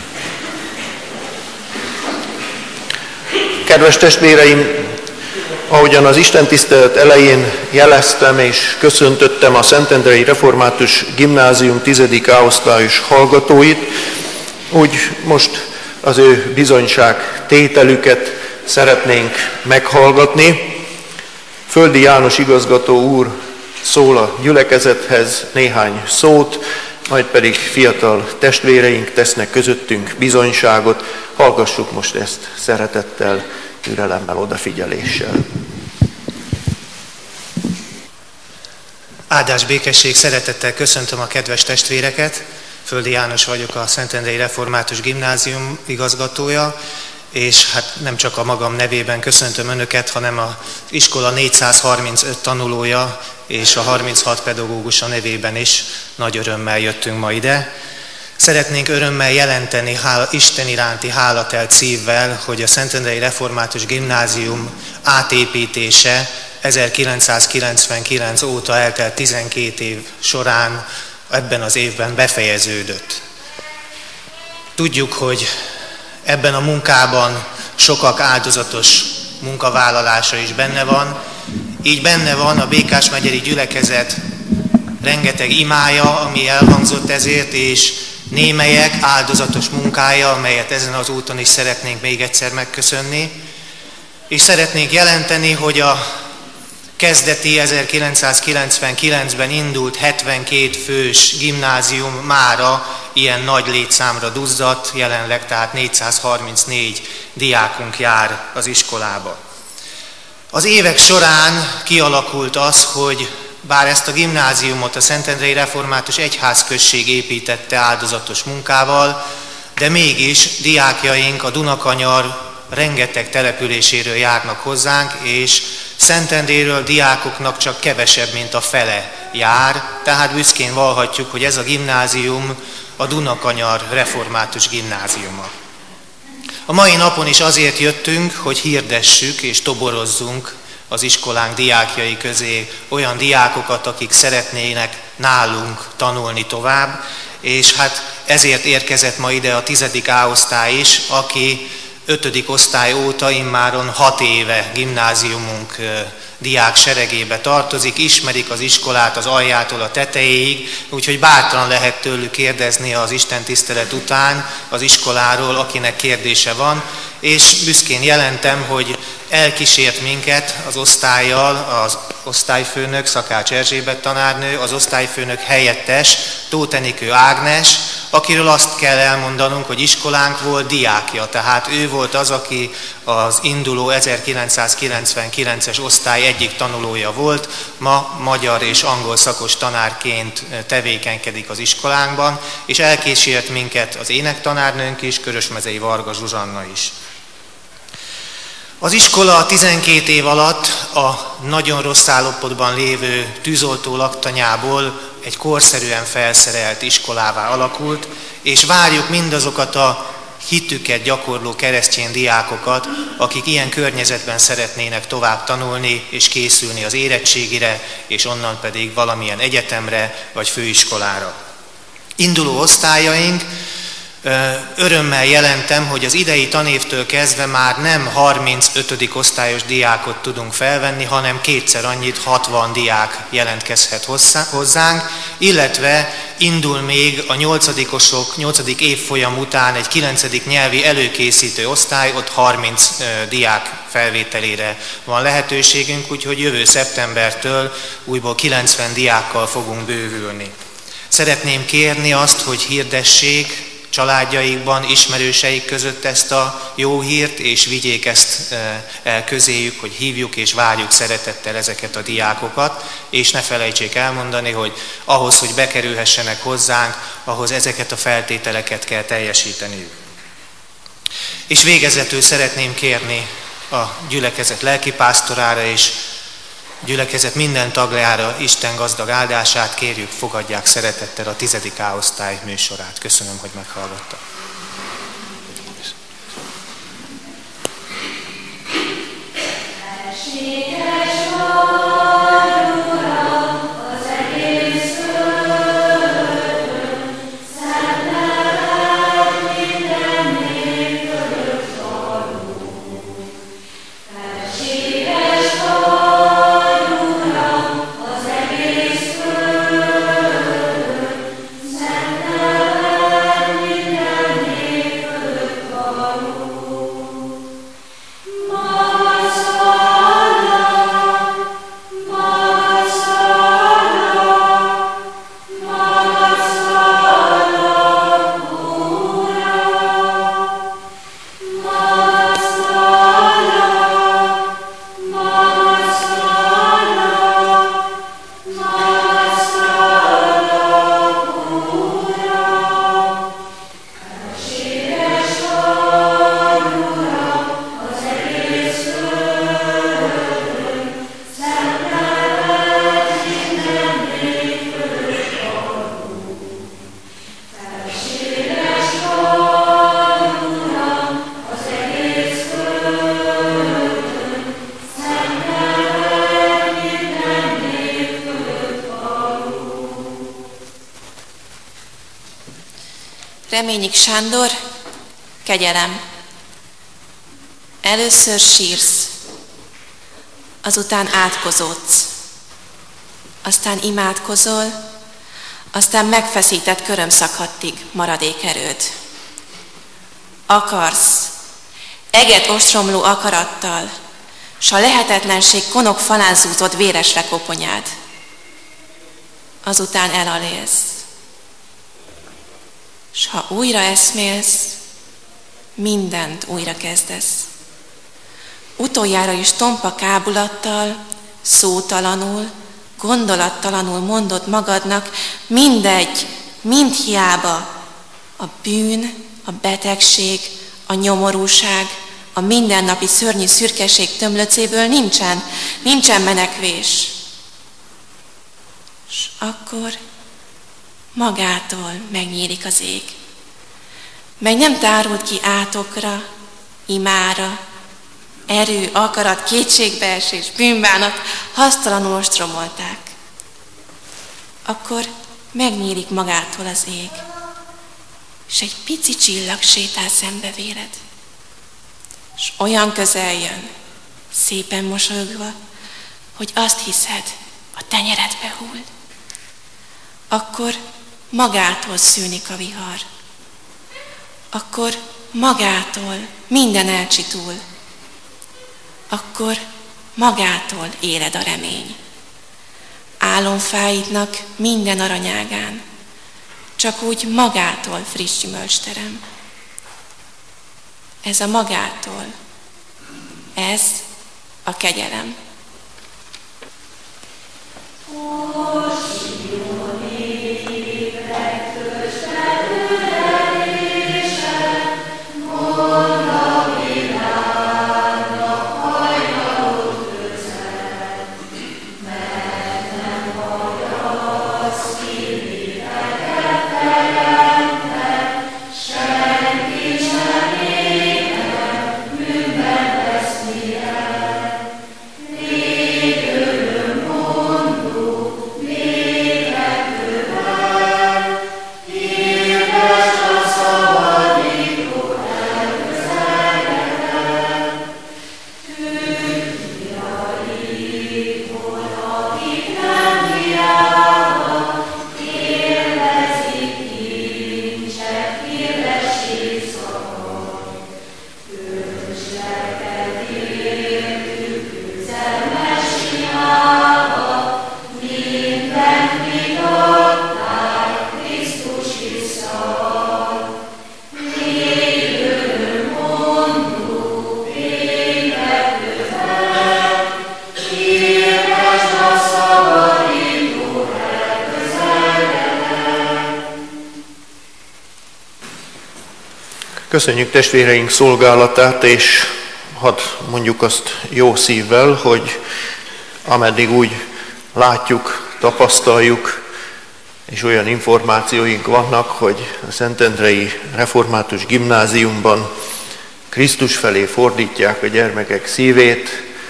Kedves testvéreim, ahogyan az istentisztelet elején jeleztem és köszöntöttem a Szentendrei Református Gimnázium tizedik A-osztályos hallgatóit, úgy most az ő bizonyság tételüket szeretnénk meghallgatni. Földi János igazgató úr szól a gyülekezethez néhány szót, majd pedig fiatal testvéreink tesznek közöttünk bizonyságot. Hallgassuk most ezt szeretettel, türelemmel, odafigyeléssel. Áldás, békesség, szeretettel köszöntöm a kedves testvéreket. Földi János vagyok, a Szentendrei Református Gimnázium igazgatója, és hát nem csak a magam nevében köszöntöm Önöket, hanem az iskola négyszázharmincöt tanulója és a harminchat pedagógusa nevében is nagy örömmel jöttünk ma ide. Szeretnénk örömmel jelenteni hála, Isten iránti hálatelt szívvel, hogy a Szentendrei Református Gimnázium átépítése ezerkilencszázkilencvenkilenc óta eltelt tizenkét év során ebben az évben befejeződött. Tudjuk, hogy ebben a munkában sokak áldozatos munkavállalása is benne van, így benne van a Békás-megyeri gyülekezet rengeteg imája, ami elhangzott ezért, és némelyek áldozatos munkája, amelyet ezen az úton is szeretnénk még egyszer megköszönni, és szeretnénk jelenteni, hogy a kezdeti ezerkilencszázkilencvenkilencben indult hetvenkét fős gimnázium mára ilyen nagy létszámra duzzadt, jelenleg tehát négyszázharmincnégy diákunk jár az iskolába. Az évek során kialakult az, hogy bár ezt a gimnáziumot a Szentendrei Református Egyházközség építette áldozatos munkával, de mégis diákjaink a Dunakanyar rengeteg településéről járnak hozzánk, és Szentendréről diákoknak csak kevesebb, mint a fele jár, tehát büszkén vallhatjuk, hogy ez a gimnázium a Dunakanyar Református Gimnáziuma. A mai napon is azért jöttünk, hogy hirdessük és toborozzunk az iskolánk diákjai közé olyan diákokat, akik szeretnének nálunk tanulni tovább, és hát ezért érkezett ma ide a tizedik A osztály is, aki ötödik osztály óta immáron hat éve gimnáziumunk diák seregébe tartozik, ismerik az iskolát az aljától a tetejéig, úgyhogy bátran lehet tőlük kérdezni az istentisztelet után az iskoláról, akinek kérdése van, és büszkén jelentem, hogy elkísért minket az osztályjal az osztályfőnök, Szakács Erzsébet tanárnő, az osztályfőnök helyettes, Tóth Enikő Ágnes, akiről azt kell elmondanunk, hogy iskolánk volt diákja, tehát ő volt az, aki az induló ezerkilencszázkilencvenkilences osztály egyik tanulója volt, ma magyar és angol szakos tanárként tevékenykedik az iskolánkban, és elkísért minket az énektanárnőnk is, Körösmezei Varga Zsuzsanna is. Az iskola tizenkét év alatt a nagyon rossz állapotban lévő tűzoltó laktanyából egy korszerűen felszerelt iskolává alakult, és várjuk mindazokat a hitüket gyakorló keresztény diákokat, akik ilyen környezetben szeretnének tovább tanulni és készülni az érettségire, és onnan pedig valamilyen egyetemre vagy főiskolára. Induló osztályaink, örömmel jelentem, hogy az idei tanévtől kezdve már nem harmincötödik osztályos diákot tudunk felvenni, hanem kétszer annyit, hatvan diák jelentkezhet hozzánk, illetve indul még a nyolcadikosok, nyolcadik évfolyam után egy kilencedik nyelvi előkészítő osztály, ott harminc diák felvételére van lehetőségünk, úgyhogy jövő szeptembertől újból kilencven diákkal fogunk bővülni. Szeretném kérni azt, hogy hirdessék családjaikban, ismerőseik között ezt a jó hírt, és vigyék ezt el közéjük, hogy hívjuk és várjuk szeretettel ezeket a diákokat, és ne felejtsék elmondani, hogy ahhoz, hogy bekerülhessenek hozzánk, ahhoz ezeket a feltételeket kell teljesíteniük. És végezetül szeretném kérni a gyülekezet lelkipásztorára és gyülekezet minden tagjára Isten gazdag áldását, kérjük, fogadják szeretettel a tizedik A osztály műsorát. Köszönöm, hogy meghallgattak. Ma Reményik Sándor, kegyelem. Először sírsz, azután átkozódsz, aztán imádkozol, aztán megfeszített körömszakadtig maradék erőd. Akarsz, eget ostromló akarattal, s a lehetetlenség konok falán zúzott véresre koponyád. Azután elalélsz, s ha újra eszmélsz, mindent újra kezdesz. Utoljára is tompa kábulattal, szótalanul, gondolattalanul mondod magadnak, mindegy, mind hiába, a bűn, a betegség, a nyomorúság, a mindennapi szörnyű szürkeség tömlöcéből nincsen, nincsen menekvés. És akkor magától megnyílik az ég. Meg nem tárult ki átokra, imára, erő, akarat, kétségbeesés, bűnbánat, hasztalanul ostromolták. Akkor megnyílik magától az ég, és egy pici csillag sétál szembe véled. És olyan közel jön, szépen mosolyogva, hogy azt hiszed, a tenyeredbe hull. Akkor magától szűnik a vihar. Akkor magától minden elcsitul. Akkor magától éled a remény. Álomfáidnak minden aranyágán, csak úgy magától friss gyümölcsterem. Ez a magától, ez a kegyelem. Köszönjük testvéreink szolgálatát, és hadd mondjuk azt jó szívvel, hogy ameddig úgy látjuk, tapasztaljuk, és olyan információink vannak, hogy a Szentendrei Református Gimnáziumban Krisztus felé fordítják a gyermekek szívét,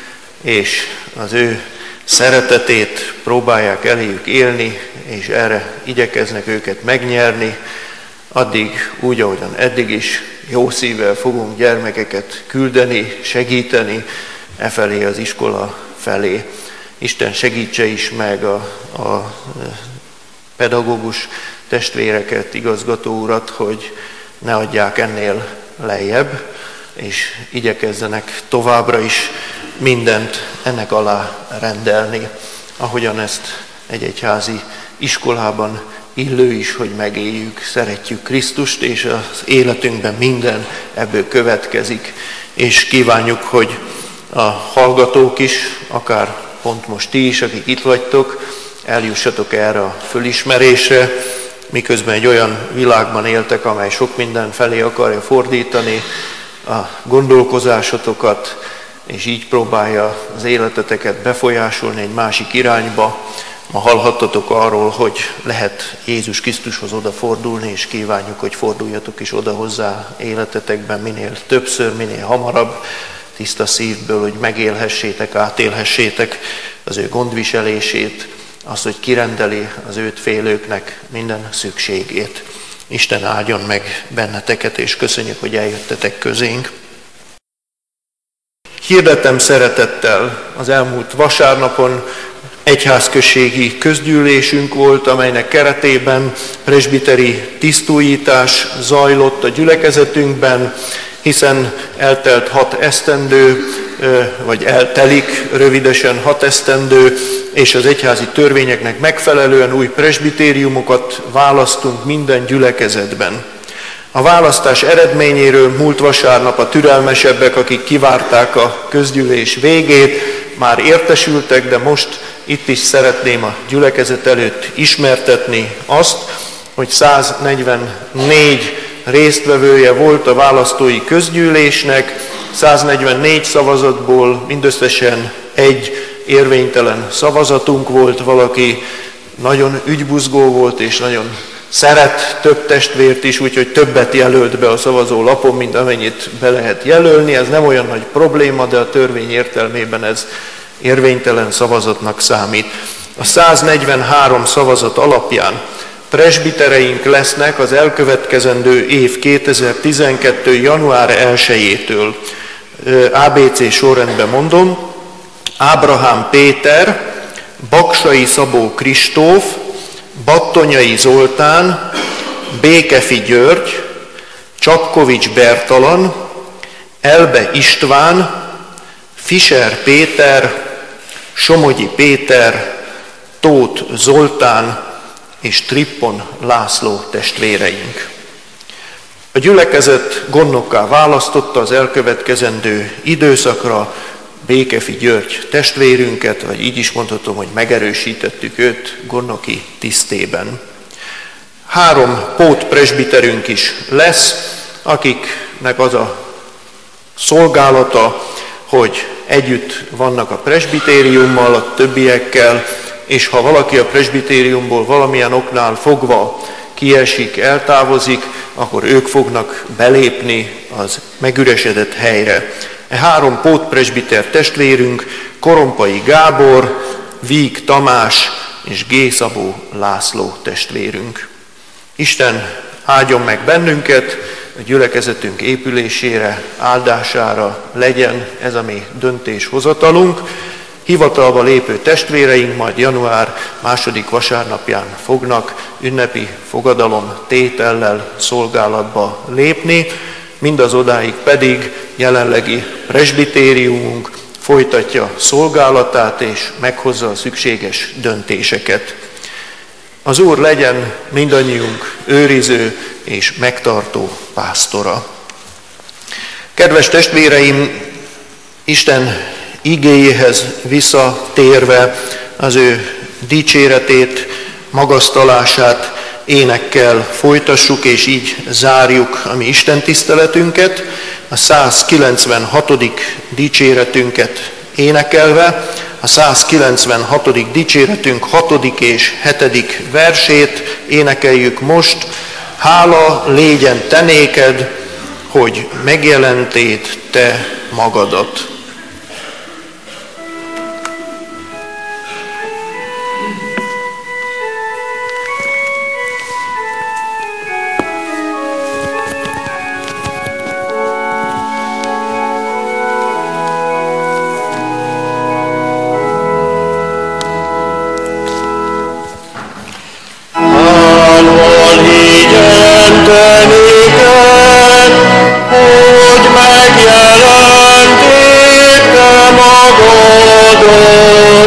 és az ő szeretetét próbálják eléjük élni, és erre igyekeznek őket megnyerni, addig úgy, ahogyan eddig is jó szívvel fogunk gyermekeket küldeni, segíteni e felé az iskola felé. Isten segítse is meg a, a pedagógus testvéreket, igazgató urat, hogy ne adják ennél lejjebb, és igyekezzenek továbbra is mindent ennek alá rendelni, ahogyan ezt egy egyházi iskolában illő is, hogy megéljük, szeretjük Krisztust, és az életünkben minden ebből következik, és kívánjuk, hogy a hallgatók is, akár pont most ti is, akik itt vagytok, eljussatok erre a fölismerésre, miközben egy olyan világban éltek, amely sok minden felé akarja fordítani a gondolkozásotokat, és így próbálja az életeteket befolyásolni egy másik irányba. Ma hallhattatok arról, hogy lehet Jézus Krisztushoz odafordulni, és kívánjuk, hogy forduljatok is oda hozzá életetekben minél többször, minél hamarabb, tiszta szívből, hogy megélhessétek, átélhessétek az ő gondviselését, azt, hogy kirendeli az őt félőknek minden szükségét. Isten áldjon meg benneteket, és köszönjük, hogy eljöttetek közénk. Hirdettem szeretettel, az elmúlt vasárnapon egyházközségi közgyűlésünk volt, amelynek keretében presbiteri tisztújítás zajlott a gyülekezetünkben, hiszen eltelt hat esztendő, vagy eltelik rövidesen hat esztendő, és az egyházi törvényeknek megfelelően új presbitériumokat választunk minden gyülekezetben. A választás eredményéről múlt vasárnap a türelmesebbek, akik kivárták a közgyűlés végét, már értesültek, de most itt is szeretném a gyülekezet előtt ismertetni azt, hogy száznegyvennégy résztvevője volt a választói közgyűlésnek, száznegyvennégy szavazatból mindösszesen egy érvénytelen szavazatunk volt, valaki nagyon ügybuzgó volt és nagyon szeret több testvért is, úgyhogy többet jelölt be a szavazó lapon, mint amennyit be lehet jelölni. Ez nem olyan nagy probléma, de a törvény értelmében ez érvénytelen szavazatnak számít. A száznegyvenhárom szavazat alapján presbitereink lesznek az elkövetkezendő év kétezer-tizenkettő. január elsejétől. á bé cé sorrendben mondom: Ábrahám Péter, Baksai Szabó Kristóf, Battonyai Zoltán, Békefi György, Csapkovics Bertalan, Elbe István, Fischer Péter, Somogyi Péter, Tóth Zoltán és Trippon László testvéreink. A gyülekezet gondnokká választotta az elkövetkezendő időszakra Békefi György testvérünket, vagy így is mondhatom, hogy megerősítettük őt gondnoki tisztében. Három pótpresbiterünk is lesz, akiknek az a szolgálata, hogy együtt vannak a presbitériummal, a többiekkel, és ha valaki a presbitériumból valamilyen oknál fogva kiesik, eltávozik, akkor ők fognak belépni az megüresedett helyre. E három pótpresbiter testvérünk, Korompai Gábor, Víg Tamás és G. Szabó László testvérünk. Isten áldjon meg bennünket, a gyülekezetünk épülésére, áldására legyen ez a mi döntéshozatalunk. Hivatalba lépő testvéreink majd január második vasárnapján fognak ünnepi fogadalom tétellel szolgálatba lépni, mindazodáig pedig jelenlegi presbitériumunk folytatja szolgálatát és meghozza a szükséges döntéseket. Az Úr legyen mindannyiunk őriző és megtartó pásztora. Kedves testvéreim, Isten igéjéhez visszatérve az ő dicséretét, magasztalását énekkel folytassuk, és így zárjuk a mi Isten tiszteletünket, a százkilencvenhatodik dicséretünket énekelve, a százkilencvenhatodik dicséretünk hatodik és hetedik versét énekeljük most. Hála légyen te néked, hogy megjelentéd te magadat. Hogy megjelentél te magadon.